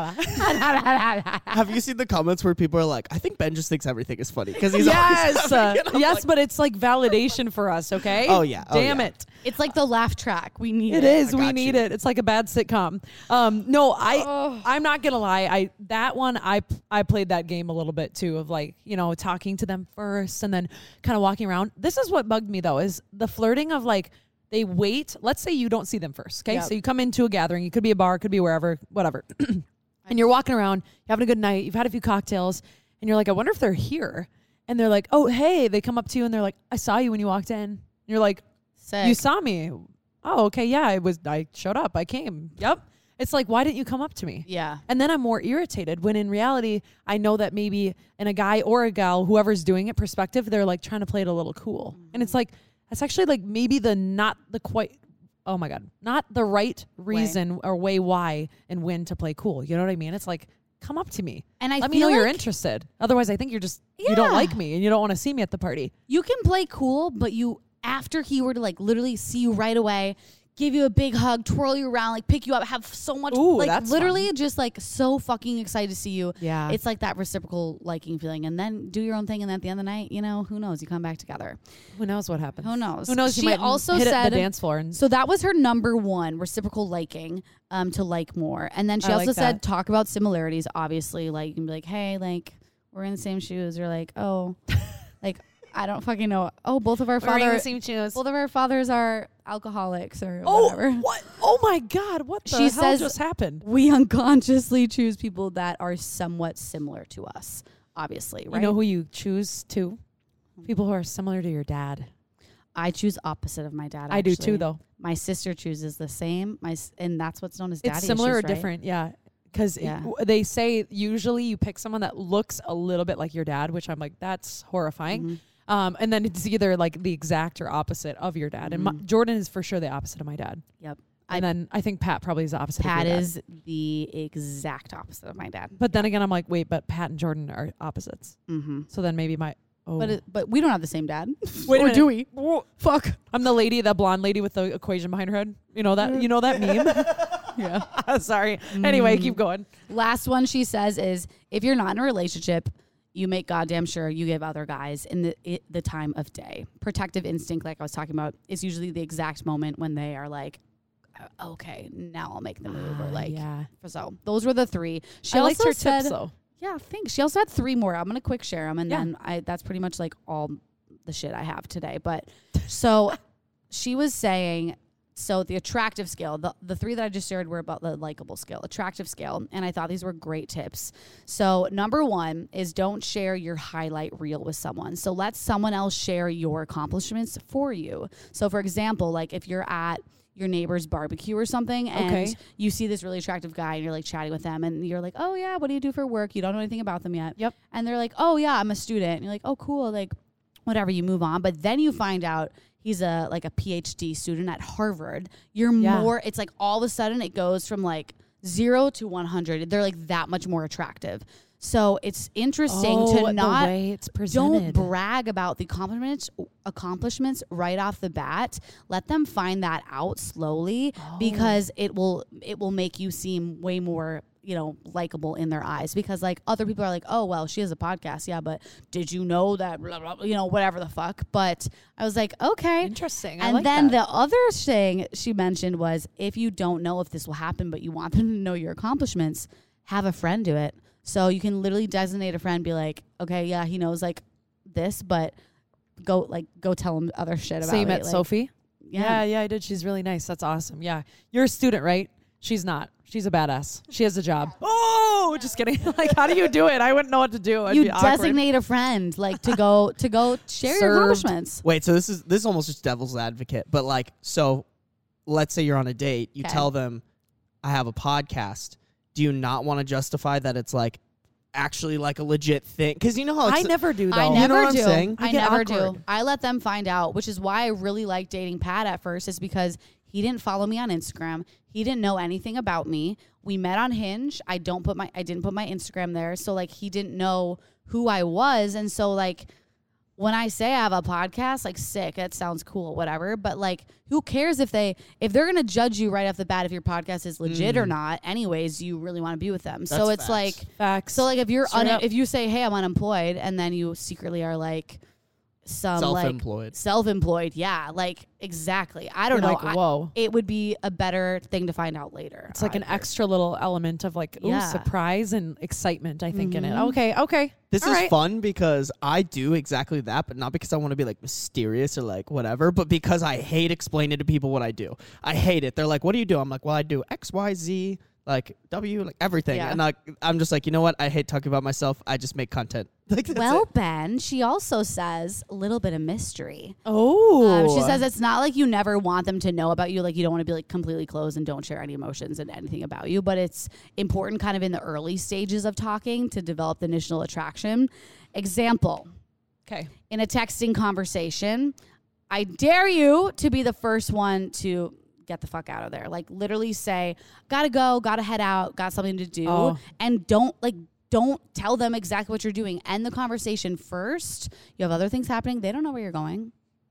la, la. Have you seen the comments where people are like, I think Ben just thinks everything is funny because he's yes, always uh, and I'm yes, like, but it's like validation for us, okay? Oh, yeah. Oh, Damn yeah. it. It's like the laugh track. We need It it. is. I We got need you. it. It's like a bad sitcom. Um, no, I. Oh. I'm not gonna lie. I that one. I I played that game a little bit too, of like, you know, talking to them first and then kind of walking around. This is what bugged me though, is the flirting of like they wait. Let's say you don't see them first. Okay, Yep. so you come into a gathering. It could be a bar, it could be wherever, whatever. And you're walking around, you're having a good night. You've had a few cocktails, and you're like, I wonder if they're here. And they're like, oh hey. They come up to you and they're like, I saw you when you walked in. And you're like, Sick. you saw me. Oh, okay. Yeah, I was, I showed up. I came. Yep. It's like, why didn't you come up to me? Yeah. And then I'm more irritated when in reality, I know that maybe in a guy or a gal, whoever's doing it perspective, they're like trying to play it a little cool. Mm-hmm. And it's like, that's actually like maybe the not the quite, oh my God, not the right reason way. or way why and when to play cool. You know what I mean? It's like, come up to me. And I Let me feel know you're like- interested. Otherwise, I think you're just, you don't Yeah. like me and you don't want to see me at the party. You can play cool, but you, after he were to like literally see you right away, give you a big hug, twirl you around, like pick you up, have so much, Ooh, like that's literally just like so fucking excited to see you. Yeah. It's like that reciprocal liking feeling. And then do your own thing. And then at the end of the night, you know, who knows? You come back together. Who knows what happens? Who knows? Who knows? She you might also hit it said- the dance floor and So that was her number one, reciprocal liking, um, to like more. And then she I also like said, that. talk about similarities, obviously. Like, you can be like, hey, like, we're in the same shoes. Or like, oh, like, I don't fucking know. Oh, both of our fathers, same shoes. both of our fathers are alcoholics or Oh, whatever. what? Oh my God! What the She hell says- just happened? We unconsciously choose people that are somewhat similar to us, obviously, right? You know who you choose to? People who are similar to your dad. I choose opposite of my dad. I do actually. too, though. My sister chooses the same. My s- and that's what's known as daddy It's similar issues, or right? different, yeah. Because Yeah. they say usually you pick someone that looks a little bit like your dad, which I'm like, that's horrifying. Mhm. Um, and then it's either like the exact or opposite of your dad. And my, Mhm. Jordan is for sure the opposite of my dad. Yep. And I- then I think Pat probably is the opposite Pat of your dad. is the exact opposite of my dad. But then again, I'm like, wait, but Pat and Jordan are opposites. Mm-hmm. So then maybe my, oh. But it, but we don't have the same dad. Wait a Or minute. do we? Fuck. I'm the lady, the blonde lady with the equation behind her head. You know that? You know that meme? Yeah. Sorry. Anyway, keep going. Last one she says is, if you're not in a relationship, you make goddamn sure you give other guys in the it, the time of day. Protective instinct, like I was talking about, is usually the exact moment when they are like, "Uh, okay, now I'll make the move, or Ah, like, yeah. so those were the three. She I also liked her said, tips though. yeah, thanks. She also had three more. I'm gonna quick share them, and Yeah. then I that's pretty much like all the shit I have today. But so she was saying, so the attractive scale, the, the three that I just shared were about the likable scale, attractive scale, and I thought these were great tips. So number one is don't share your highlight reel with someone. So let someone else share your accomplishments for you. So for example, like if you're at your neighbor's barbecue or something and Okay. you see this really attractive guy and you're like chatting with them and you're like, oh yeah, what do you do for work? You don't know anything about them yet. Yep. And they're like, oh yeah, I'm a student. And you're like, oh cool, like whatever, you move on. But then you find out he's a like a P H D student at Harvard. You're Yeah. more, it's like all of a sudden it goes from like zero to one hundred. They're like that much more attractive. So it's interesting Oh, to not the way it's don't presented. brag about the accomplishments accomplishments right off the bat. Let them find that out slowly Oh. because it will it will make you seem way more, you know, likable in their eyes, because like other people are like, oh well, she has a podcast, yeah, but did you know that blah, blah, blah, you know, whatever the fuck. But I was like, okay. Interesting. I And like then that. the other thing she mentioned was, if you don't know if this will happen but you want them to know your accomplishments, have a friend do it. So you can literally designate a friend, be like, okay, yeah, he knows like this, but go like go tell him other shit about Same it. at like, Sophie. Yeah. Yeah, yeah, I did. She's really nice. That's awesome. Yeah. You're a student, right? She's not. She's a badass. She has a job. Oh, just kidding. Like, how do you do it? I wouldn't know what to do. I'd You be awkward. designate a friend like to go to go share your Served. accomplishments. Wait, so this is this is almost just devil's advocate, but like, so let's say you're on a date, you 'Kay. tell them, I have a podcast. Do you not want to justify that it's like actually like a legit thing? Because you know how it's I never do though. I You know never what I'm do. saying? I I get never do. awkward. I let them find out, which is why I really like dating Pat at first, is because he didn't follow me on Instagram. He didn't know anything about me. We met on Hinge. I don't put my I didn't put my Instagram there. So like he didn't know who I was. And so like when I say I have a podcast, like sick, that sounds cool, whatever. But like, who cares if they, if they're going to judge you right off the bat, if your podcast is legit mm. or not, anyways, you really want to be with them. That's so it's facts. like, facts. So like if you're, un- up. if you say, hey, I'm unemployed, and then you secretly are like, some self-employed. like self-employed. Yeah. Like exactly. I don't You're know. Like, whoa. I, it would be a better thing to find out later. It's like an extra little element of like, ooh, Yeah. surprise and excitement, I think, Mhm. in it. Okay. Okay. This All is right. fun because I do exactly that, but not because I want to be like mysterious or like whatever, but because I hate explaining to people what I do. I hate it. They're like, what do you do? I'm like, well, I do X, Y, Z, like W, like everything. Yeah. And like, I'm just like, you know what? I hate talking about myself. I just make content. Like, that's Well, it. Ben, she also says a little bit of mystery. Oh. Um, she says it's not like you never want them to know about you. Like you don't want to be like completely closed and don't share any emotions and anything about you. But it's important kind of in the early stages of talking to develop the initial attraction. Example, Okay. in a texting conversation, I dare you to be the first one to get the fuck out of there. Like literally say, gotta go, gotta head out, got something to do. Oh. And don't like, don't tell them exactly what you're doing. End the conversation first. You have other things happening. They don't know where you're going.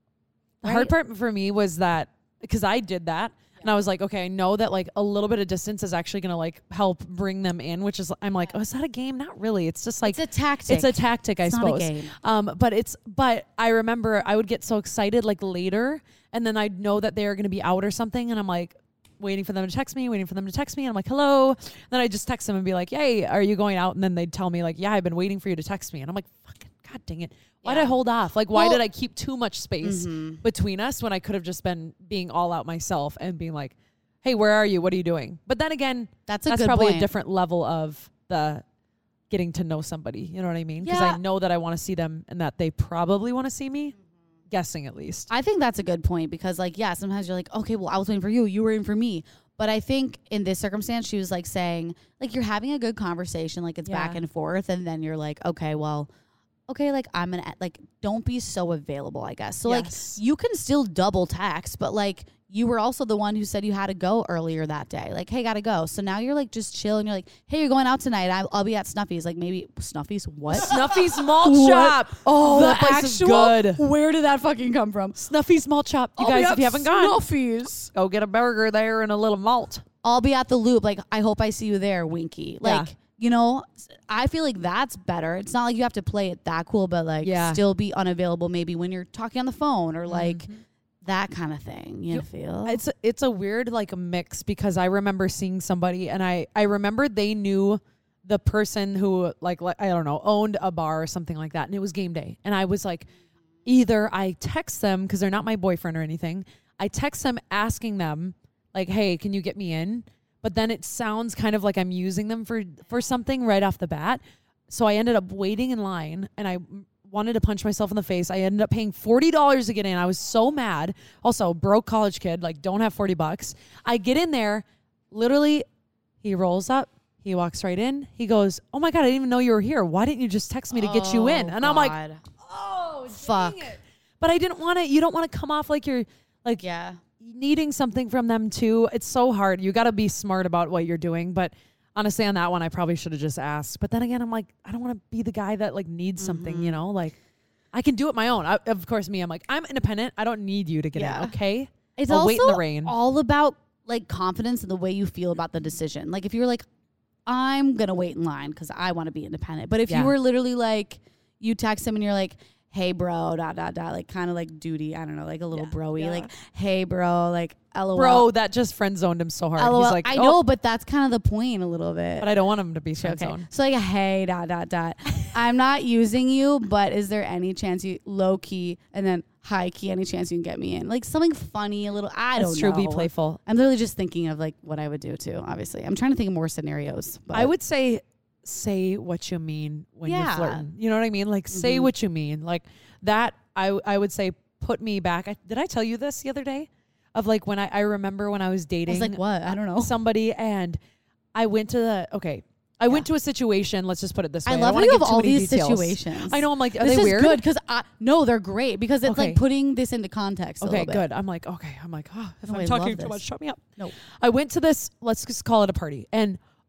The Right? hard part for me was that because I did that and I was like, okay, I know that like a little bit of distance is actually going to like help bring them in, which is, I'm like, oh, is that a game? Not really. It's just like, It's a tactic. it's a tactic, I It's not a suppose. game. Um, but it's, but I remember I would get so excited like later and then I'd know that they're going to be out or something. And I'm like, waiting for them to text me, waiting for them to text me. And I'm like, hello. And then I just text them and be like, hey, are you going out? And then they'd tell me like, yeah, I've been waiting for you to text me. And I'm like, fucking God dang it. Why Yeah. did I hold off? Like, why Well- did I keep too much space Mhm. between us when I could have just been being all out myself and being like, hey, where are you? What are you doing? But then again, That's a that's good probably point. a different level of the getting to know somebody. You know what I mean? Because I Yeah. know that I want to see them and that they probably want to see me. Guessing at least. I think that's a good point because, like, yeah, sometimes you're like, okay, well, I was waiting for you. You were in for me. But I think in this circumstance, she was like saying, like, you're having a good conversation, like it's Yeah. back and forth. And then you're like, okay, well, okay, like, I'm going to, like, don't be so available, I guess. So, Yes. like, you can still double text, but, like, you were also the one who said you had to go earlier that day. Like, hey, gotta go. So now you're like just chill and you're like, hey, you're going out tonight. I, I'll be at Snuffy's. Like maybe Snuffy's. What? Snuffy's Malt What? Shop. Oh, that place is good. Where did that fucking come from? Snuffy's Malt Shop. You guys, if you haven't gone, Snuffy's. go get a burger there and a little malt. I'll be at the Loop. Like, I hope I see you there, Winky. Like, Yeah. you know, I feel like that's better. It's not like you have to play it that cool, but like Yeah. still be unavailable maybe when you're talking on the phone or like that kind of thing. You You- feel? It's a, it's a weird like a mix because I remember seeing somebody and I I remember they knew the person who like, like I don't know owned a bar or something like that and it was game day and I was like either I text them because they're not my boyfriend or anything. I text them asking them like, hey, can you get me in? But then it sounds kind of like I'm using them for for something right off the bat. So I ended up waiting in line and I wanted to punch myself in the face. I ended up paying forty dollars to get in. I was so mad. Also, broke college kid, like don't have forty bucks. I get in there, literally, he rolls up, he walks right in. He goes, oh my God, I didn't even know you were here. Why didn't you just text me to get you in? And I'm like, God. oh, Fuck. dang it. But I didn't want to, you don't want to come off like you're like Yeah. needing something from them too. It's so hard. You got to be smart about what you're doing. But honestly, on that one, I probably should have just asked. But then again, I'm like, I don't want to be the guy that like needs something, you know, like I can do it my own. I, of course, me, I'm like, I'm independent. I don't need you to get Yeah. in. Okay. It's I'll also wait in the rain. all about like confidence and the way you feel about the decision. Like if you're like, I'm gonna wait in line because I want to be independent. But if Yeah. you were literally like, you text him and you're like, hey bro, dot dot dot, like kind of like duty, I don't know, like a little Yeah. broy, Yeah. like, hey bro, like lol. Bro, that just friend zoned him so hard. LOL. He's like, I oh, know, but that's kind of the point a little bit. but I don't want him to be friend Okay. zoned. So like, hey, dot, dot, dot. I'm not using you, but is there any chance you low key and then high key, any chance you can get me in? Like something funny, a little, I That's don't true. know. Be playful. I'm literally just thinking of like what I would do too, obviously. I'm trying to think of more scenarios. But I would say, say what you mean when Yeah. you're flirting. You know what I mean? Like, say Mhm. what you mean. Like that, I I would say, put me back. I, did I tell you this the other day? Of like when I, I remember when I was I dating was like, what? I don't know. somebody and I went to the, okay, I went to a situation. Let's just put it this way. I don't love how wanna you give have too all many these details. situations. I know. I'm like, are this they is weird? good because I no, they're great because it's Okay. like putting this into context. A Okay, little bit. good. I'm like, okay. I'm like, oh, if Oh, I'm I talking love too this. much, shut me up. No. I went to this, let's just call it a party. And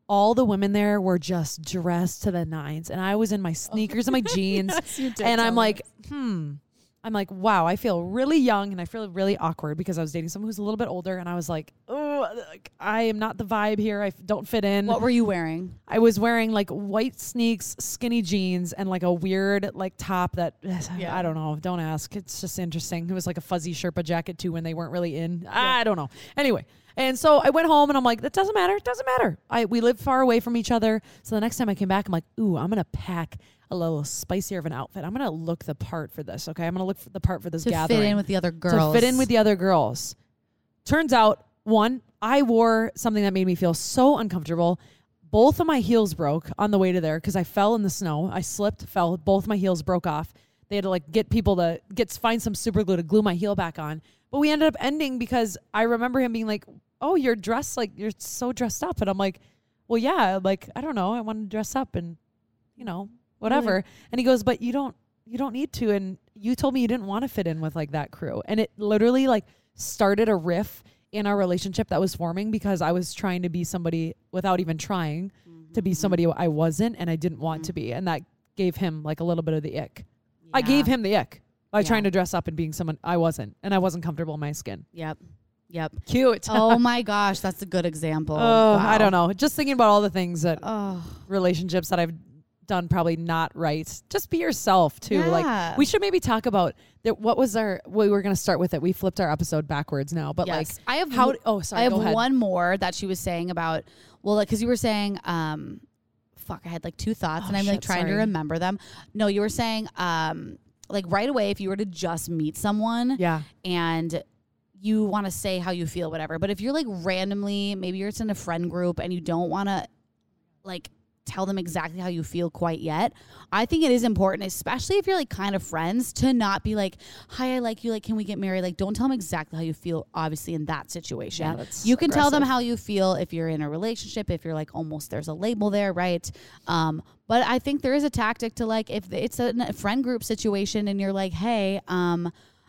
all the women there were just dressed to the nines. And I was in my sneakers and my jeans. Yes, you did And tell I'm me like, this. hmm. I'm like, wow, I feel really young and I feel really awkward because I was dating someone who's a little bit older. And I was like, oh, like, I am not the vibe here. I f- don't fit in. What were you wearing? I was wearing like white sneaks, skinny jeans, and like a weird like top that Yeah. I don't know. Don't ask. It's just interesting. It was like a fuzzy Sherpa jacket too when they weren't really in. I don't know. Anyway, and so I went home and I'm like, that doesn't matter. It doesn't matter. I we live far away from each other. So the next time I came back, I'm like, ooh, I'm gonna pack a little spicier of an outfit. I'm gonna look the part for this. Okay, I'm gonna look for the part for this To gathering fit in with the other girls. to fit in with the other girls. Turns out, one, I wore something that made me feel so uncomfortable. Both of my heels broke on the way to there because I fell in the snow. I slipped, fell. Both my heels broke off. They had to like get people to get find some super glue to glue my heel back on. But we ended up ending because I remember him being like, "Oh, you're dressed like you're so dressed up," and I'm like, "Well, yeah, like I don't know. I want to dress up and you know whatever." Really? And he goes, "But you don't." You don't need to. And you told me you didn't want to fit in with like that crew. And it literally like started a riff in our relationship that was forming because I was trying to be somebody without even trying Mm-hmm. to be somebody I wasn't and I didn't want to be. And that gave him like a little bit of the ick. I Yeah. gave him the ick by Yeah. trying to dress up and being someone I wasn't. And I wasn't comfortable in my skin. Yep. Yep. Cute. Oh my gosh, that's a good example. Oh, Wow. I don't know. Just thinking about all the things that Oh. relationships that I've done probably not right. Just be yourself too. Yeah. Like we should maybe talk about that. What was our? We were going to start with it. We flipped our episode backwards now, but Yes. like I have how? w- Oh, sorry. I have go ahead. one more that she was saying about, well, like, because you were saying, um, fuck, I had like two thoughts Oh, and I'm like shit, trying to sorry. remember them. No, you were saying, um, like right away, if you were to just meet someone Yeah. and you want to say how you feel, whatever. But if you're like randomly, maybe you're just in a friend group and you don't want to like tell them exactly how you feel quite yet, I think it is important, especially if you're like kind of friends, to not be like, hi, I like you, like, can we get married? Like, don't tell them exactly how you feel, obviously, in that situation. Yeah, that's you can tell them aggressive. how you feel if you're in a relationship, if you're like almost there's a label there, right? Um, but I think there is a tactic to like, if it's a, a friend group situation and you're like, hey, um,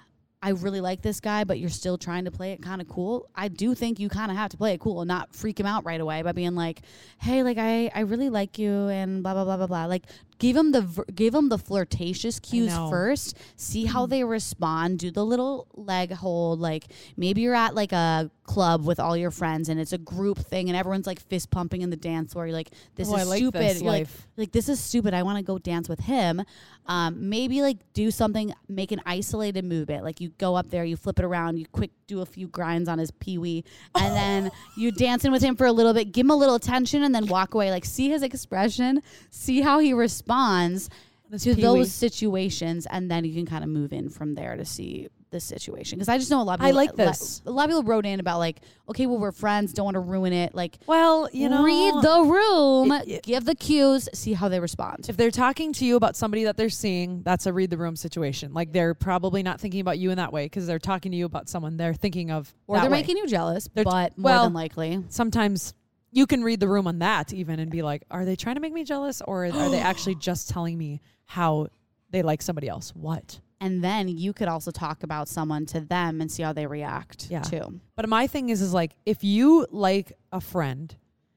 I really like this guy, but you're still trying to play it kind of cool. I do think you kind of have to play it cool and not freak him out right away by being like, hey, like I, I really like you and blah, blah, blah, blah, blah. Like give them the, ver- give them the flirtatious cues know. first, see how they respond, do the little leg hold. Like maybe you're at like a club with all your friends and it's a group thing and everyone's like fist pumping in the dance floor. You're like, this Oh, is I like stupid. this You're like, life. like this is stupid. I want to go dance with him. Um, maybe like do something, make an isolated movement. Like you go up there, you flip it around, you quick do a few grinds on his pee-wee, and then you dancing with him for a little bit, give him a little attention, and then walk away. Like see his expression, see how he responds This to pee-wee. those situations, and then you can kind of move in from there to see this situation. Because I just know a lot of I people, like this. A lot of people wrote in about like, okay, well we're friends, don't want to ruin it. Like Well, you know, read the room, It- it- give the cues, see how they respond. if they're talking to you about somebody that they're seeing, that's a read the room situation. Like they're probably not thinking about you in that way because they're talking to you about someone they're thinking of. Or that they're way. making you jealous, They're t- but more well, than likely. Sometimes you can read the room on that even and be like, are they trying to make me jealous or are they actually just telling me how they like somebody else? What? And then you could also talk about someone to them and see how they react Yeah. too. But my thing is, is like, if you like a friend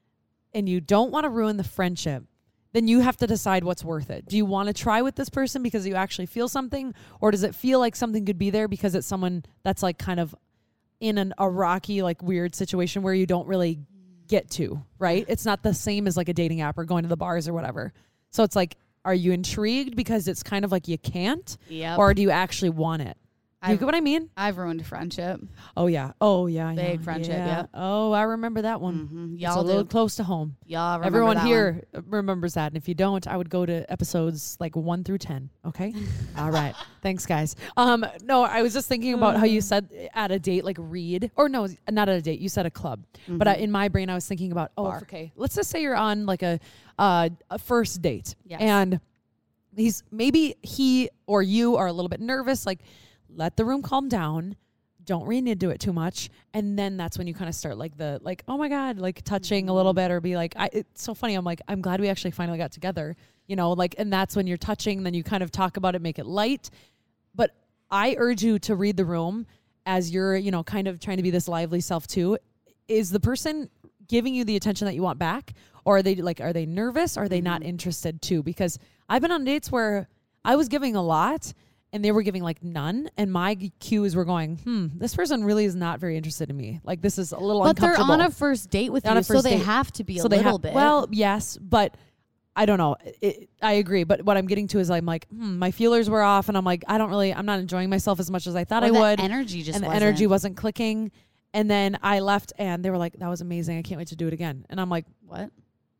and you don't want to ruin the friendship, then you have to decide what's worth it. Do you want to try with this person because you actually feel something? Or does it feel like something could be there because it's someone that's like kind of in an, a rocky, like weird situation where you don't really get to, right? It's not the same as like a dating app or going to the bars or whatever. So it's like, are you intrigued because it's kind of like you can't? Yep. Or do you actually want it? Do you I've- get what I mean? I've ruined a friendship. Oh yeah. Oh yeah. Big yeah, friendship, Yeah. yeah. Oh, I remember that one. Mm-hmm. It's Y'all a little do. close to home. Y'all remember Everyone that here remembers that, and if you don't, I would go to episodes like one through ten. Okay. All right. Thanks, guys. Um, no, I was just thinking about how you said at a date, like read, or no, not at a date. You said a club, one. but I, Mhm. in my brain, I was thinking about oh, Bar. okay. Let's just say you're on like a uh, a first date, Yes. and he's maybe he or you are a little bit nervous. Like, let the room calm down. Don't read into it too much, and then that's when you kind of start like the like oh my god, like touching a little bit, or be like I, it's so funny. I'm like I'm glad we actually finally got together, you know, like, and that's when you're touching. Then you kind of talk about it, make it light. But I urge you to read the room as you're, you know, kind of trying to be this lively self too. Is the person giving you the attention that you want back, Or are they like, are they nervous? Or are they mm-hmm. not interested too? Because I've been on dates where I was giving a lot and they were giving like none. And my cues were going, hmm, this person really is not very interested in me. Like this is a little but uncomfortable. But they're on a first date with they're you, so they date. have to be so a they little have, bit. Well, yes, but I don't know. It, I agree. But what I'm getting to is I'm like, hmm, my feelers were off and I'm like, I don't really, I'm not enjoying myself as much as I thought or I would. energy just and wasn't. the energy wasn't clicking. And then I left and they were like, that was amazing. I can't wait to do it again. And I'm like, what?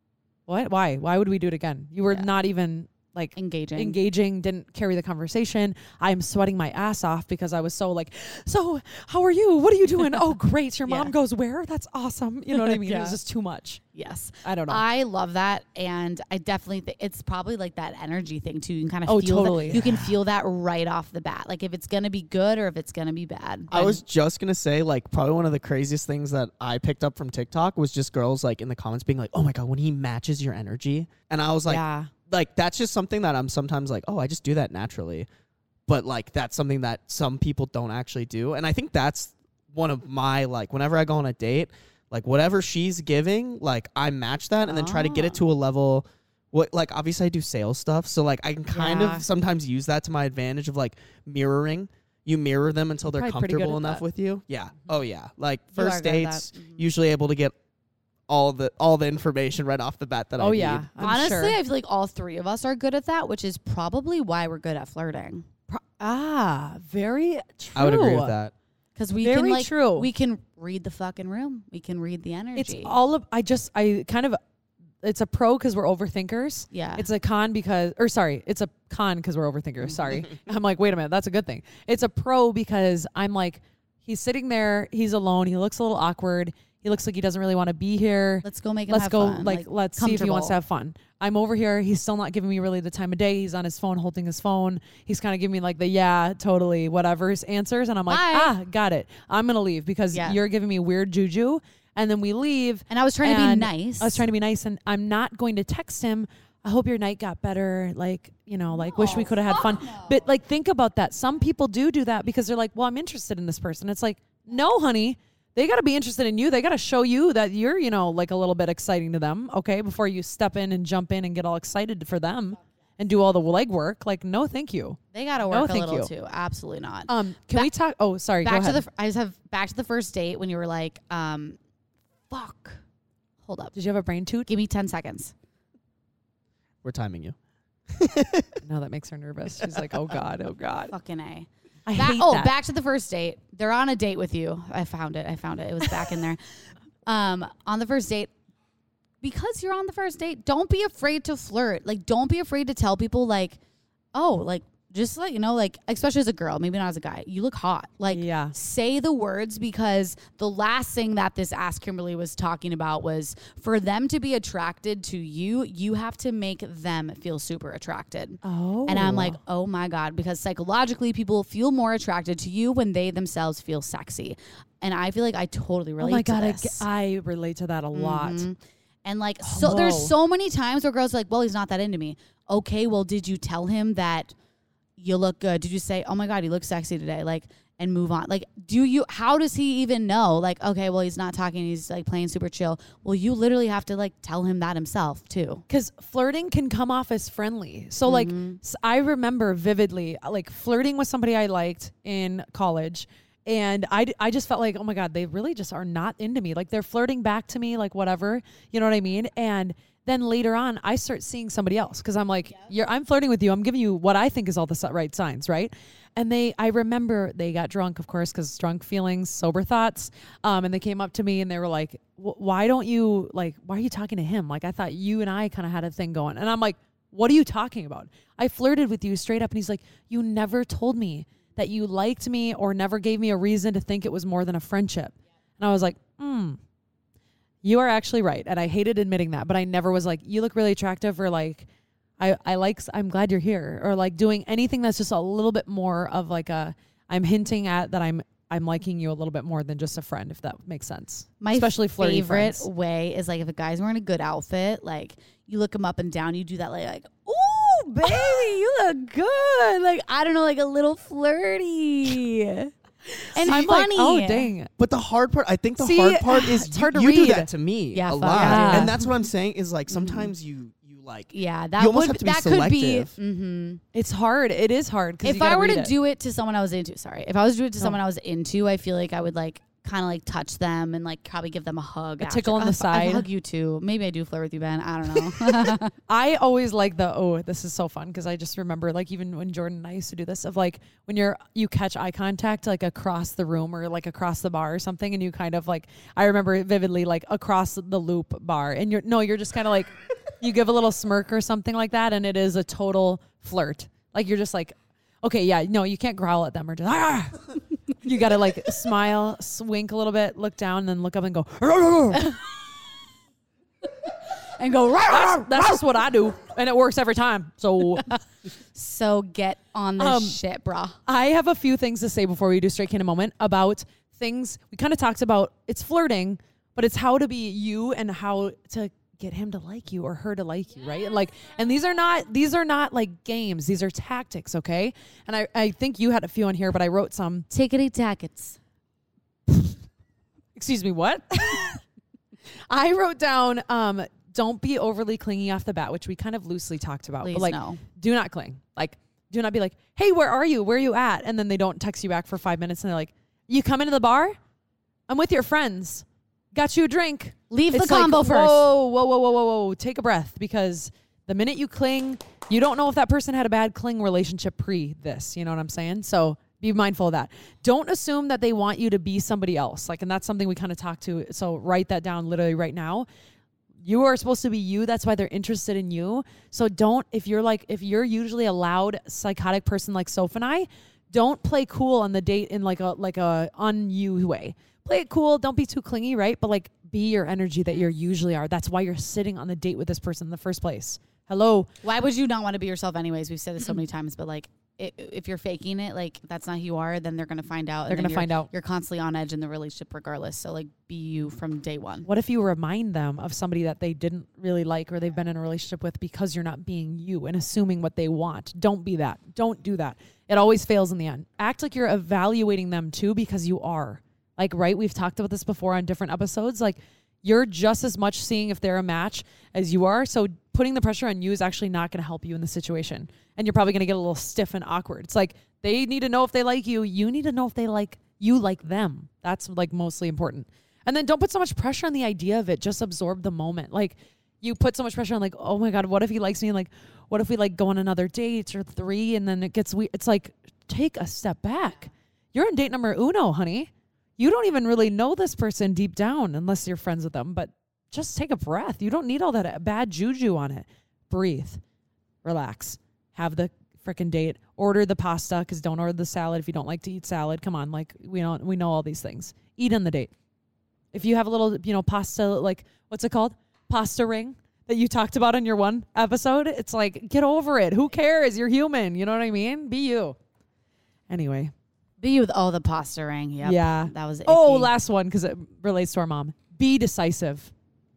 What? Why? Why would we do it again? You were Yeah. not even like engaging, engaging, didn't carry the conversation. I'm sweating my ass off because I was so like, so how are you? What are you doing? Oh, great. Your mom Yeah. goes where? That's awesome. You know what I mean? Yeah. It was just too much. Yes. I don't know. I love that. And I definitely think it's probably like that energy thing too. You can kind of Oh, feel totally. that. You can feel that right off the bat. Like if it's going to be good or if it's going to be bad. I was just going to say, like, probably one of the craziest things that I picked up from TikTok was just girls, like, in the comments being like, oh, my God, when he matches your energy. And I was like, yeah. like, that's just something that I'm sometimes like, oh, I just do that naturally. But, like, that's something that some people don't actually do. And I think that's one of my, like, whenever I go on a date, like, whatever she's giving, like, I match that and then try to get it to a level. What, like, obviously I do sales stuff. So, like, I can kind Yeah. of sometimes use that to my advantage of, like, mirroring. You mirror them until they're Probably pretty good comfortable at enough that. with you. Yeah. Oh, yeah. Like, You are first good at dates, that. Mhm. usually able to get all the all the information right off the bat that I Oh, need. yeah. I'm Honestly, sure. I feel like all three of us are good at that, which is probably why we're good at flirting. Pro- ah, very true. I would agree with that. Because we Very can like true. we can read the fucking room. We can read the energy. It's all of, I just, I kind of, it's a pro because we're overthinkers. yeah. It's a con because, or sorry, it's a con because we're overthinkers. Sorry. I'm like, wait a minute, that's a good thing. It's a pro because I'm like, he's sitting there, he's alone, he looks a little awkward. He looks like he doesn't really want to be here. let's go make him Let's have go, fun. like, let's see if he wants to comfortable. have fun. I'm over here. He's still not giving me really the time of day. He's on his phone, holding his phone. He's kind of giving me like the yeah, totally, whatever's answers. And I'm like, Bye. ah, got it. I'm going to leave because Yeah. you're giving me weird juju. And then we leave. And I was trying to be and nice. I was trying to be nice, and I'm not going to text him, I hope your night got better. Like, you know, like wish we could have had fun. But like, think about that. Some people do do that because they're like, well, I'm interested in this person. It's like, no, honey, they got to be interested in you. They got to show you that you're, you know, like a little bit exciting to them. Okay. Before you step in and jump in and get all excited for them and do all the legwork. Like, no, thank you. They got to No, work a thank little you. too. Absolutely not. Um, can Ba- we talk? Oh, sorry. back go to ahead. the. f- I just have back to the first date when you were like, um, fuck. Hold up. Did you have a brain toot? Give me ten seconds. We're timing you. No, that makes her nervous. She's like, oh God, oh God. Fucking A. I Ba- hate oh, that. back to the first date. They're on a date with you. I found it. I found it. It was back in there. Um, on the first date, because you're on the first date, don't be afraid to flirt. Like, don't be afraid to tell people, like, oh, like, just let you know, like, especially as a girl, maybe not as a guy, you look hot. Like, Yeah. say the words, because the last thing that this Ask Kimberly was talking about was for them to be attracted to you, you have to make them feel super attracted. Oh. And I'm like, oh my God, because psychologically people feel more attracted to you when they themselves feel sexy. And I feel like I totally oh relate my to God, I, this. ge- I relate to that a lot. Mhm. And like, so there's Whoa. so many times where girls are like, well, he's not that into me. Okay, well, did you tell him that you look good? Did you say, oh my God, you look sexy today? Like, and move on. Like, do you, how does he even know? Like, okay, well, he's not talking. He's like playing super chill. Well, you literally have to like tell him that himself too. Because flirting can come off as friendly. So, like, s- I remember vividly, uh, like, flirting with somebody I liked in college. And I, d- I just felt like, oh my God, they really just are not into me. Like, they're flirting back to me, like, whatever. You know what I mean? And then later on, I start seeing somebody else because I'm like, you're, I'm flirting with you. I'm giving you what I think is all the s- right signs, right? And they, I remember they got drunk, of course, because drunk feelings, sober thoughts. Um, and they came up to me and they were like, "Wh- why don't you, like, why are you talking to him? Like, I thought you and I kind of had a thing going." And I'm like, what are you talking about? I flirted with you straight up. And he's like, you never told me that you liked me or never gave me a reason to think it was more than a friendship. And I was like, hmm. You are actually right. And I hated admitting that, but I never was like, you look really attractive, or like, I, I like, I'm glad you're here, or like doing anything that's just a little bit more of like a, I'm hinting at that I'm, I'm liking you a little bit more than just a friend, if that makes sense. My Especially flirty favorite friends. way is like if a guy's wearing a good outfit, like you look him up and down, you do that like, like ooh, baby, you look good. Like, I don't know, like a little flirty. and I'm funny. like, oh dang. But the hard part, I think the See, hard part is it's you, hard to you do read. that to me Yeah, a fuck lot. yeah. And that's what I'm saying is like sometimes you you like Yeah, that you almost would have to be that could be. selective. Mm-hmm. It's hard. It is hard. 'Cause If you gotta I were read to it. do it to someone I was into, sorry, if I was to do it to No. someone I was into, I feel like I would like kind of like touch them and like probably give them a hug. A after. tickle on the I- I side. hug you too. Maybe I do flirt with you, Ben. I don't know. I always like the, oh, this is so fun because I just remember like even when Jordan and I used to do this of like when you're, you catch eye contact like across the room or like across the bar or something and you kind of like, I remember it vividly like across the loop bar and you're, no, you're just kind of like, you give a little smirk or something like that and it is a total flirt. Like you're just like, okay, yeah, no, you can't growl at them or just, ah! You got to like smile, swink a little bit, look down and then look up and go, and go, that's, that's just what I do. And it works every time. So so get on this Um, shit, brah. I have a few things to say before we do Straight Can a Moment about things we kind of talked about. It's flirting, but it's how to be you and how to get him to like you or her to like you, right? And like, and these are not these are not like games. These are tactics, okay? And I, I think you had a few on here, but I wrote some. Tickety tackets. Excuse me, what? I wrote down um don't be overly clingy off the bat, which we kind of loosely talked about. Please but like no. do not cling. Like do not be like, hey, where are you? Where are you at? And then they don't text you back for five minutes and they're like, you come into the bar? I'm with your friends. Got you a drink. Leave It's the combo like, first. Whoa, whoa, whoa, whoa, whoa, whoa. Take a breath because the minute you cling, you don't know if that person had a bad cling relationship pre this. You know what I'm saying? So be mindful of that. Don't assume that they want you to be somebody else. Like, and that's something we kind of talked to. So write that down literally right now. You are supposed to be you. That's why they're interested in you. So don't, if you're like, if you're usually a loud, psychotic person like Soph and I, don't play cool on the date in like a, like a un-you way. Play it cool. Don't be too clingy, right? But like be your energy that you usually are. That's why you're sitting on the date with this person in the first place. Hello. Why would you not want to be yourself anyways? We've said this so many times, but like i if you're faking it, like that's not who you are, then they're going to find out. They're and then going to you're- find out. You're constantly on edge in the relationship regardless. So like be you from day one. What if you remind them of somebody that they didn't really like or they've been in a relationship with because you're not being you and assuming what they want? Don't be that. Don't do that. It always fails in the end. Act like you're evaluating them too because you are. Like, right? We've talked about this before on different episodes. Like, you're just as much seeing if they're a match as you are. So putting the pressure on you is actually not going to help you in the situation. And you're probably going to get a little stiff and awkward. It's like they need to know if they like you. You need to know if they like you like them. That's like mostly important. And then don't put so much pressure on the idea of it. Just absorb the moment. Like you put so much pressure on like, oh my God, what if he likes me? And like, what if we like go on another date or three and then it gets weird? It's like, take a step back. You're on date number uno, honey. You don't even really know this person deep down unless you're friends with them, but just take a breath. You don't need all that bad juju on it. Breathe, relax, have the freaking date, order the pasta because don't order the salad if you don't like to eat salad. Come on, like we don't, we know all these things. Eat on the date. If you have a little, you know, pasta, like what's it called? Pasta ring that you talked about in your one episode. It's like, get over it. Who cares? You're human. You know what I mean? Be you. Anyway. Be you with all the pasta ring. Yep. Yeah. That was Oh, icky. last one because it relates to our mom. Be decisive.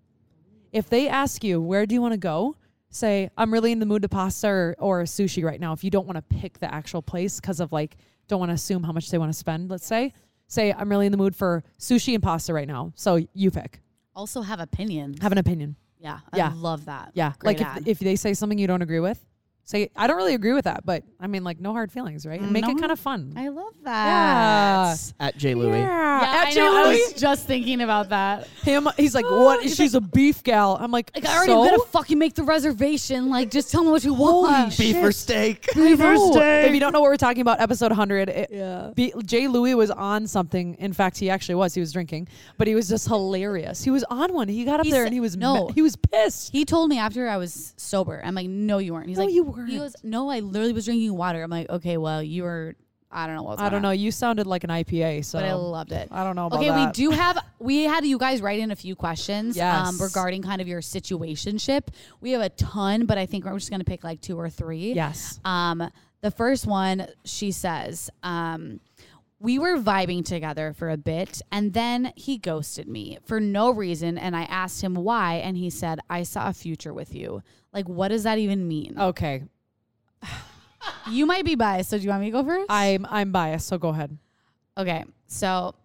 If they ask you, where do you want to go? Say, I'm really in the mood to pasta or, or sushi right now. If you don't want to pick the actual place because of like, don't want to assume how much they want to spend, let's say. Say, I'm really in the mood for sushi and pasta right now. So you pick. Also have opinions. Have an opinion. Yeah. Yeah. I love that. Yeah. Great like ad. if, if they say something you don't agree with, say, I don't really agree with that. But I mean, like, no hard feelings, right? And make it No. kind of fun. I love that. At J. Louie. Yeah. Yeah, At I J. know. I Louie. was just thinking about that. Him, he's like, what? She's a beef gal. I'm like, Like, I already so? am gonna fucking make the reservation. Like, just tell me what you want. Beef or steak. I know. If you don't know what we're talking about, episode one hundred, it, Yeah. B- Jay Louis was on something. In fact, he actually was. He was drinking, but he was just hilarious. He was on one. He got up He there said- and he was no. me- he was pissed. He told me after I was sober. I'm like, no, you weren't. He's No, like, you weren't. He goes, no, I literally was drinking water. I'm like, okay, well, you were. I don't know what was I going don't know. on. You sounded like an I P A, so But I loved it. I don't know about Okay, that. we do have we had you guys write in a few questions Yes. um, regarding kind of your situationship. We have a ton, but I think we're just gonna pick like two or three. Yes. Um, the first one, she says, um, we were vibing together for a bit, and then he ghosted me for no reason, and I asked him why, and he said, I saw a future with you. Like, what does that even mean? Okay. You might be biased, so do you want me to go first? I'm I'm biased, so go ahead. Okay, so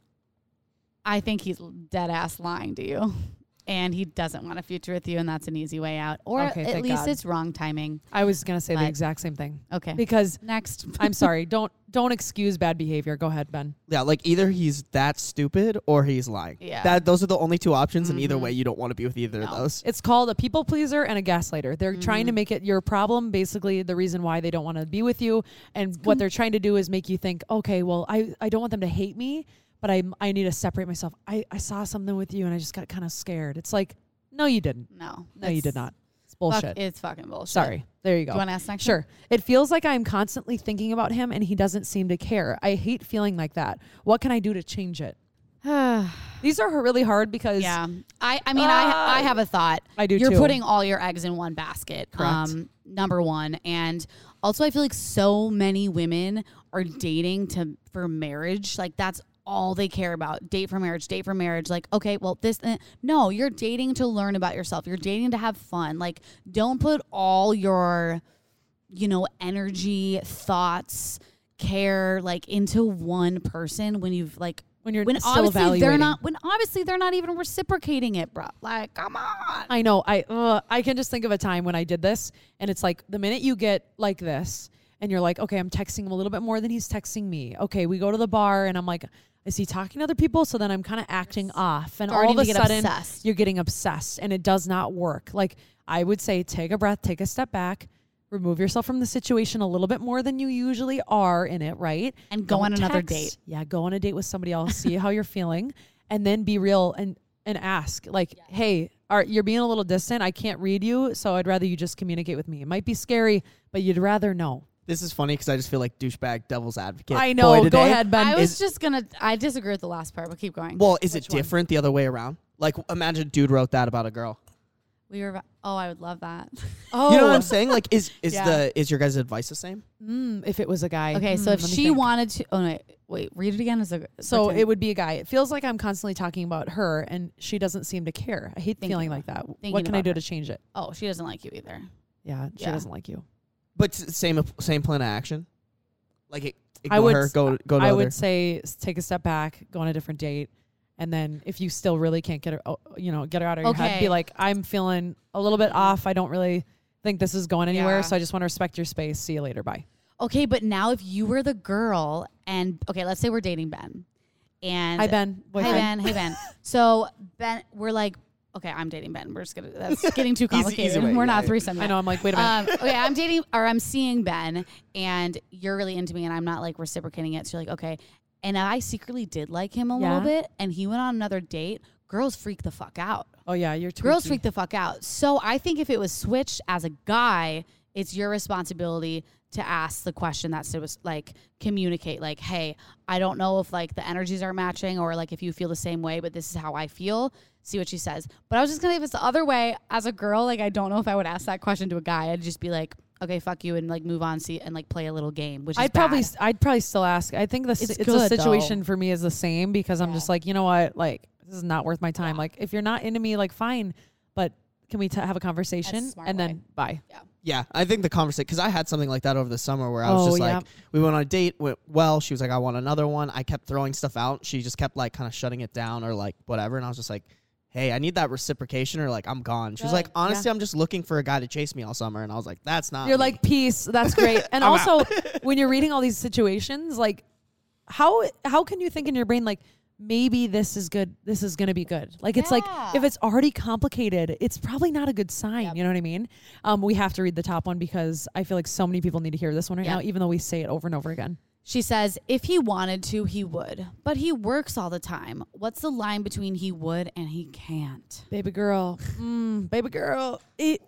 I think he's dead ass lying to you. And he doesn't want a future with you, and that's an easy way out. Or Okay, at thank least God. it's wrong timing. I was gonna say the But- exact same thing Okay. because Next. I'm sorry. Don't don't excuse bad behavior. Go ahead, Ben. Yeah, like either he's that stupid or he's lying. Yeah. That those are the only two options, and either Mhm. way, you don't want to be with either of No. those. It's called a people pleaser and a gaslighter. They're trying to Mhm. make it your problem, basically the reason why they don't want to be with you. And what they're trying to do is make you think, okay, well, I, I don't want them to hate me, but I I need to separate myself. I, I saw something with you and I just got kind of scared. It's like, no, you didn't. No. No, you that's did not. It's fuck- bullshit. it's fucking bullshit. Sorry. There you Do go. you want to ask next? Sure. It feels like I'm constantly thinking about him and he doesn't seem to care. I hate feeling like that. What can I do to change it? one? These are really hard because yeah. I, I mean, Uh, I I have a thought. I do You're too. putting all your eggs in one basket. Correct. Um, number one. And also I feel like so many women are dating to for marriage. Like that's all they care about. Date for marriage, date for marriage. Like, okay, well, this, uh, no, you're dating to learn about yourself. You're dating to have fun. Like, don't put all your, you know, energy, thoughts, care, like into one person when you've like, when you're when still obviously evaluating. they're not, when obviously they're not even reciprocating it, bro. Like, come on. I know. I uh, I can just think of a time when I did this, and it's like the minute you get like this, and you're like, okay, I'm texting him a little bit more than he's texting me. Okay, we go to the bar, and I'm like, is he talking to other people? So then I'm kind of acting off, and Starting all of to a get sudden obsessed. you're getting obsessed, and it does not work. Like I would say, take a breath, take a step back. Remove yourself from the situation a little bit more than you usually are in it, right? And go on another date. Yeah, go on a date with somebody else, see how you're feeling, and then be real and and ask like, hey, are you're being a little distant. I can't read you, so I'd rather you just communicate with me. It might be scary, but you'd rather know. This is funny because I just feel like douchebag devil's advocate. I boy know. Go today. ahead, Ben. I was is- just gonna. I disagree with the last part, but keep going. Well, is it Which one? different the other way around? Like, imagine a dude wrote that about a girl. We were. Oh, I would love that. oh, You know what I'm saying? Like, is is Yeah. the is your guys' advice the same? mm, if it was a guy. Okay, so Mm, if let me she think. wanted to, oh no, wait, read it again. As a So pretend. it would be a guy. It feels like I'm constantly talking about her, and she doesn't seem to care. I hate Thinking feeling about- like that. thinking What can I about do her. to change it? Oh, she doesn't like you either. Yeah, she Yeah. doesn't like you. But s- same same plan of action. Like, it, I ignore would her. s- Go go to I other. would say s- take a step back, go on a different date, and then if you still really can't get her, oh, you know, get her out of your head, Okay. be like, I'm feeling a little bit off. I don't really think this is going anywhere, Yeah. so I just want to respect your space. See you later. Bye. Okay, but now if you were the girl, and okay, let's say we're dating Ben, and Hi, Ben. Hey Boyfriend. Ben, hey Ben. So Ben, we're like, okay, I'm dating Ben. We're just gonna. That's getting too Easy- complicated. easy way, we're yeah, not yeah. threesome. I yet. know. I'm like, wait a minute. Um, okay, I'm dating or I'm seeing Ben, and you're really into me, and I'm not like reciprocating it. So you're like, okay, and I secretly did like him a Yeah. little bit, and he went on another date. Girls freak the fuck out. oh yeah, you're too Girls freak the fuck out. So I think if it was switched as a guy, it's your responsibility to ask the question that's to like communicate like, hey, I don't know if like the energies are matching or like if you feel the same way, but this is how I feel. See what she says. But I was just gonna, if it's the other way as a girl, like I don't know if I would ask that question to a guy. I'd just be like, okay, fuck you, and like move on, see, and like play a little game, which is I'd probably, bad. I'd probably still ask. I think this, It's it's, a good, situation though. for me is the same because I'm Yeah. just like, you know what, like this is not worth my time. Like if you're not into me, like fine, but can we t- have a conversation That's a smart and way. then bye? Yeah, I think the conversation, because I had something like that over the summer where I was Oh, just yeah. like, we went on a date, went well. She was like, I want another one. I kept throwing stuff out. She just kept like kind of shutting it down or like whatever. And I was just like, hey, I need that reciprocation or like I'm gone. She was like, Good, honestly, I'm just looking for a guy to chase me all summer. And I was like, that's not You're me. like, peace. That's great. And I'm also, when you're reading all these situations, like, how how can you think in your brain like maybe this is good? This is gonna be good. Like it's like Yeah. if it's already complicated, it's probably not a good sign. Yep. You know what I mean? Um, we have to read the top one because I feel like so many people need to hear this one right Yep. now, even though we say it over and over again. She says, if he wanted to, he would, but he works all the time. What's the line between he would and he can't? Baby girl, mm, baby girl. It,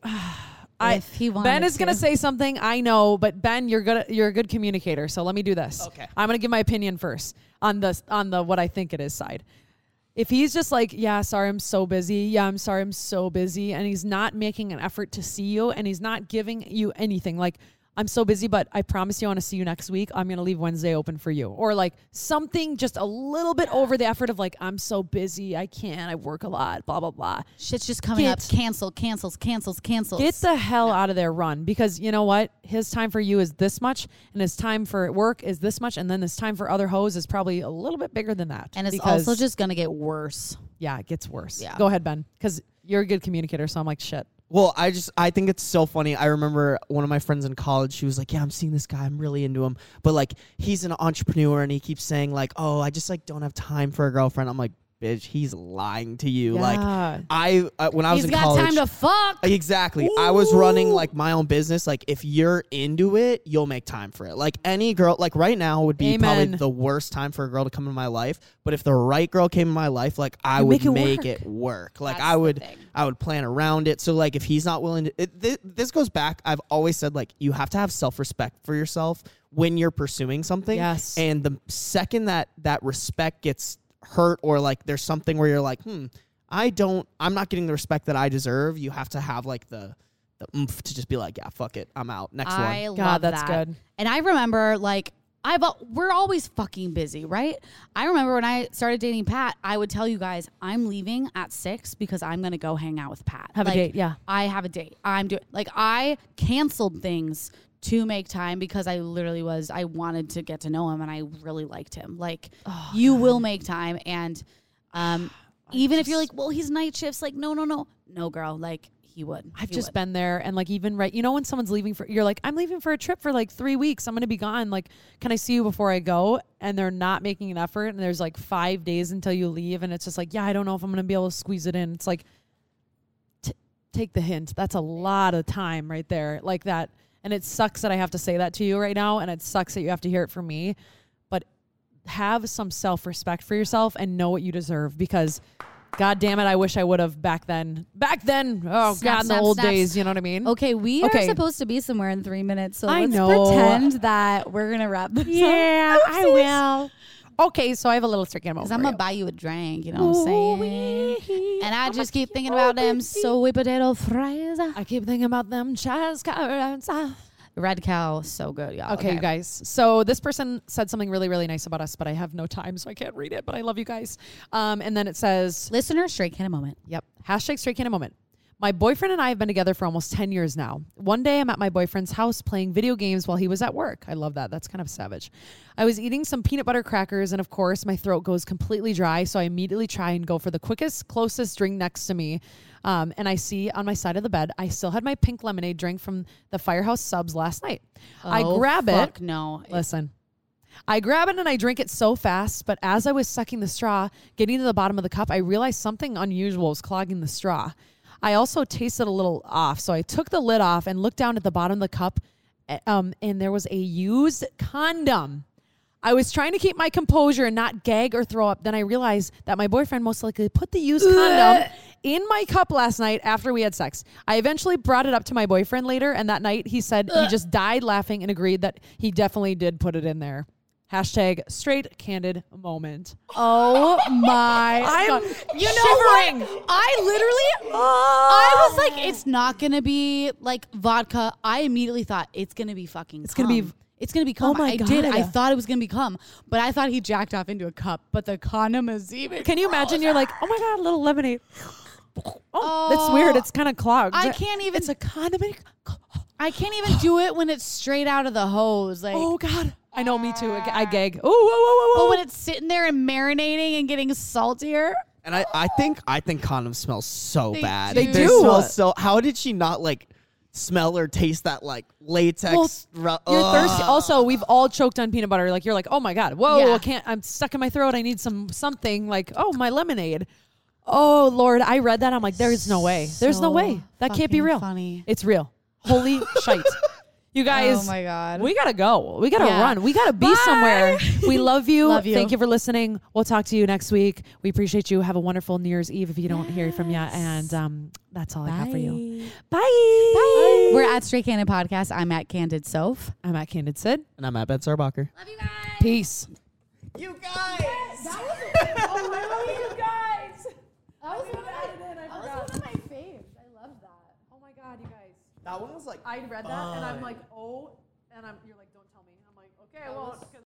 I, If he wanted Ben is gonna to. say something. I know, but Ben, you're good. You're a good communicator. So let me do this. Okay. I'm gonna give my opinion first on the on the what I think it is side. If he's just like, yeah, sorry, I'm so busy. Yeah, I'm sorry, I'm so busy, and he's not making an effort to see you, and he's not giving you anything. Like, I'm so busy, but I promise you I want to see you next week. I'm going to leave Wednesday open for you. Or like something just a little bit over the effort of like, I'm so busy. I can't. I work a lot, blah, blah, blah. Shit's just coming Get- up. Cancel, cancels, cancels, cancels. Get the hell out of there, run. Because you know what? His time for you is this much, and his time for work is this much, and then his time for other hoes is probably a little bit bigger than that. And it's because, also just going to get worse. yeah, it gets worse. Yeah. Go ahead, Ben, because you're a good communicator, so I'm like, shit. Well, I just I think it's so funny. I remember one of my friends in college. She was like, "Yeah, I'm seeing this guy. I'm really into him, but like he's an entrepreneur, and he keeps saying like, oh, I just like don't have time for a girlfriend." I'm like, bitch, he's lying to you. Yeah. Like I uh, when I was He's in got college, time to fuck. exactly. Ooh. I was running like my own business. Like if you're into it, you'll make time for it. Like any girl, like right now would be Amen. probably the worst time for a girl to come in my life. But if the right girl came in my life, like I You would make it make work. it work. Like That's I the would, thing. I would plan around it. So like if he's not willing to, it, th- this goes back. I've always said like you have to have self-respect for yourself when you're pursuing something. Yes. And the second that that respect gets hurt, or like there's something where you're like, hmm, I don't, I'm not getting the respect that I deserve. You have to have like the, the oomph to just be like, yeah, fuck it, I'm out. Next I one. God, love that's that. good. And I remember like I've al- we're always fucking busy, right? I remember when I started dating Pat, I would tell you guys I'm leaving at six because I'm gonna go hang out with Pat. Have a Like, date, yeah. I have a date. I'm doing like I canceled things to make time because I literally was I wanted to get to know him and I really liked him. Like Oh, you will make time, and um even if you're like, well, he's night shifts, like no, no, no, no, girl, like he would. I've He just would. been there, and like even right, you know, when someone's leaving for, you're like, I'm leaving for a trip for like three weeks. I'm gonna be gone. Like, can I see you before I go? And they're not making an effort, and there's like five days until you leave, and it's just like, yeah, I don't know if I'm gonna be able to squeeze it in. It's like, t- take the hint. That's a lot of time right there, like that. And it sucks that I have to say that to you right now, and it sucks that you have to hear it from me. But have some self-respect for yourself and know what you deserve, because God damn it, I wish I would have back then. Back then, oh Snap, God, in snap, the old snaps. days, you know what I mean? Okay, we Okay. are supposed to be somewhere in three minutes, so I let's know. pretend that we're gonna wrap this Yeah, up. I will. Okay, so I have a little trick in Because I'm gonna buy you a drink, you know what I'm saying? And I just keep thinking about them soy potato fries. I keep thinking about them chaz carrots. Red Cow, so good, y'all. Okay, you guys. So this person said something really, really nice about us, but I have no time, so I can't read it. But I love you guys. Um, and then it says, Listener, straight can a moment. yep, hashtag straight can a moment. My boyfriend and I have been together for almost ten years now. One day I'm at my boyfriend's house playing video games while he was at work. I love that. That's kind of savage. I was eating some peanut butter crackers, and of course my throat goes completely dry, so I immediately try and go for the quickest, closest drink next to me. Um, and I see on my side of the bed, I still had my pink lemonade drink from the Firehouse Subs last night. I Oh, grab fuck it. No. Listen. I grab it and I drink it so fast, but as I was sucking the straw, getting to the bottom of the cup, I realized something unusual was clogging the straw. I also tasted a little off, so I took the lid off and looked down at the bottom of the cup, um, and there was a used condom. I was trying to keep my composure and not gag or throw up. Then I realized that my boyfriend most likely put the used condom in my cup last night after we had sex. I eventually brought it up to my boyfriend later, and that night he said he just died laughing and agreed that he definitely did put it in there. Hashtag straight candid moment. Oh my I'm God. You know shivering. what? I literally, I was like, it's not going to be like vodka. I immediately thought it's going to be fucking It's cum. gonna be- It's going to be cum. Oh my I did. I God. thought it was going to be cum, but I thought he jacked off into a cup, but the condom is even. Can you imagine? You're like, oh my God, a little lemonade. Oh, Oh, that's weird. It's kind of clogged. I can't even. It's a condom. I can't even do it when it's straight out of the hose. Like, Oh God. I know, me too. I I gag. Oh, whoa, whoa, whoa, but whoa. when it's sitting there and marinating and getting saltier. And I, I think I think condoms smell so They bad. do. They They do. smell so. How did she not like smell or taste that like latex? Well, ru- You're Ugh. thirsty. Also, we've all choked on peanut butter. Like you're like, oh my God, whoa, Yeah. I can't. I'm stuck in my throat. I need some something. Like, oh, my lemonade. Oh Lord, I read that. I'm like, there is no way. There's no So way. That can't be fucking real. funny. It's real. Holy shite. You guys. Oh my God. We gotta go. We gotta Yeah. run. We gotta be Bye. somewhere. We love you. Love you. Thank you for listening. We'll talk to you next week. We appreciate you. Have a wonderful New Year's Eve if you don't hear from yet. And um, that's all I got for you. Bye. Bye. We're at Straight Candid Podcast. I'm at Candid Soph. I'm at Candid Sid. And I'm at Ben Sarbacher. Love you guys. Peace. You guys. Oh, I love you guys. That was one of my, in, I that was forgot. one of my faves. I love that. Oh my God, you guys. That one was like. I read that and I'm like, oh And I'm, you're like, don't tell me. I'm like, okay, I won't.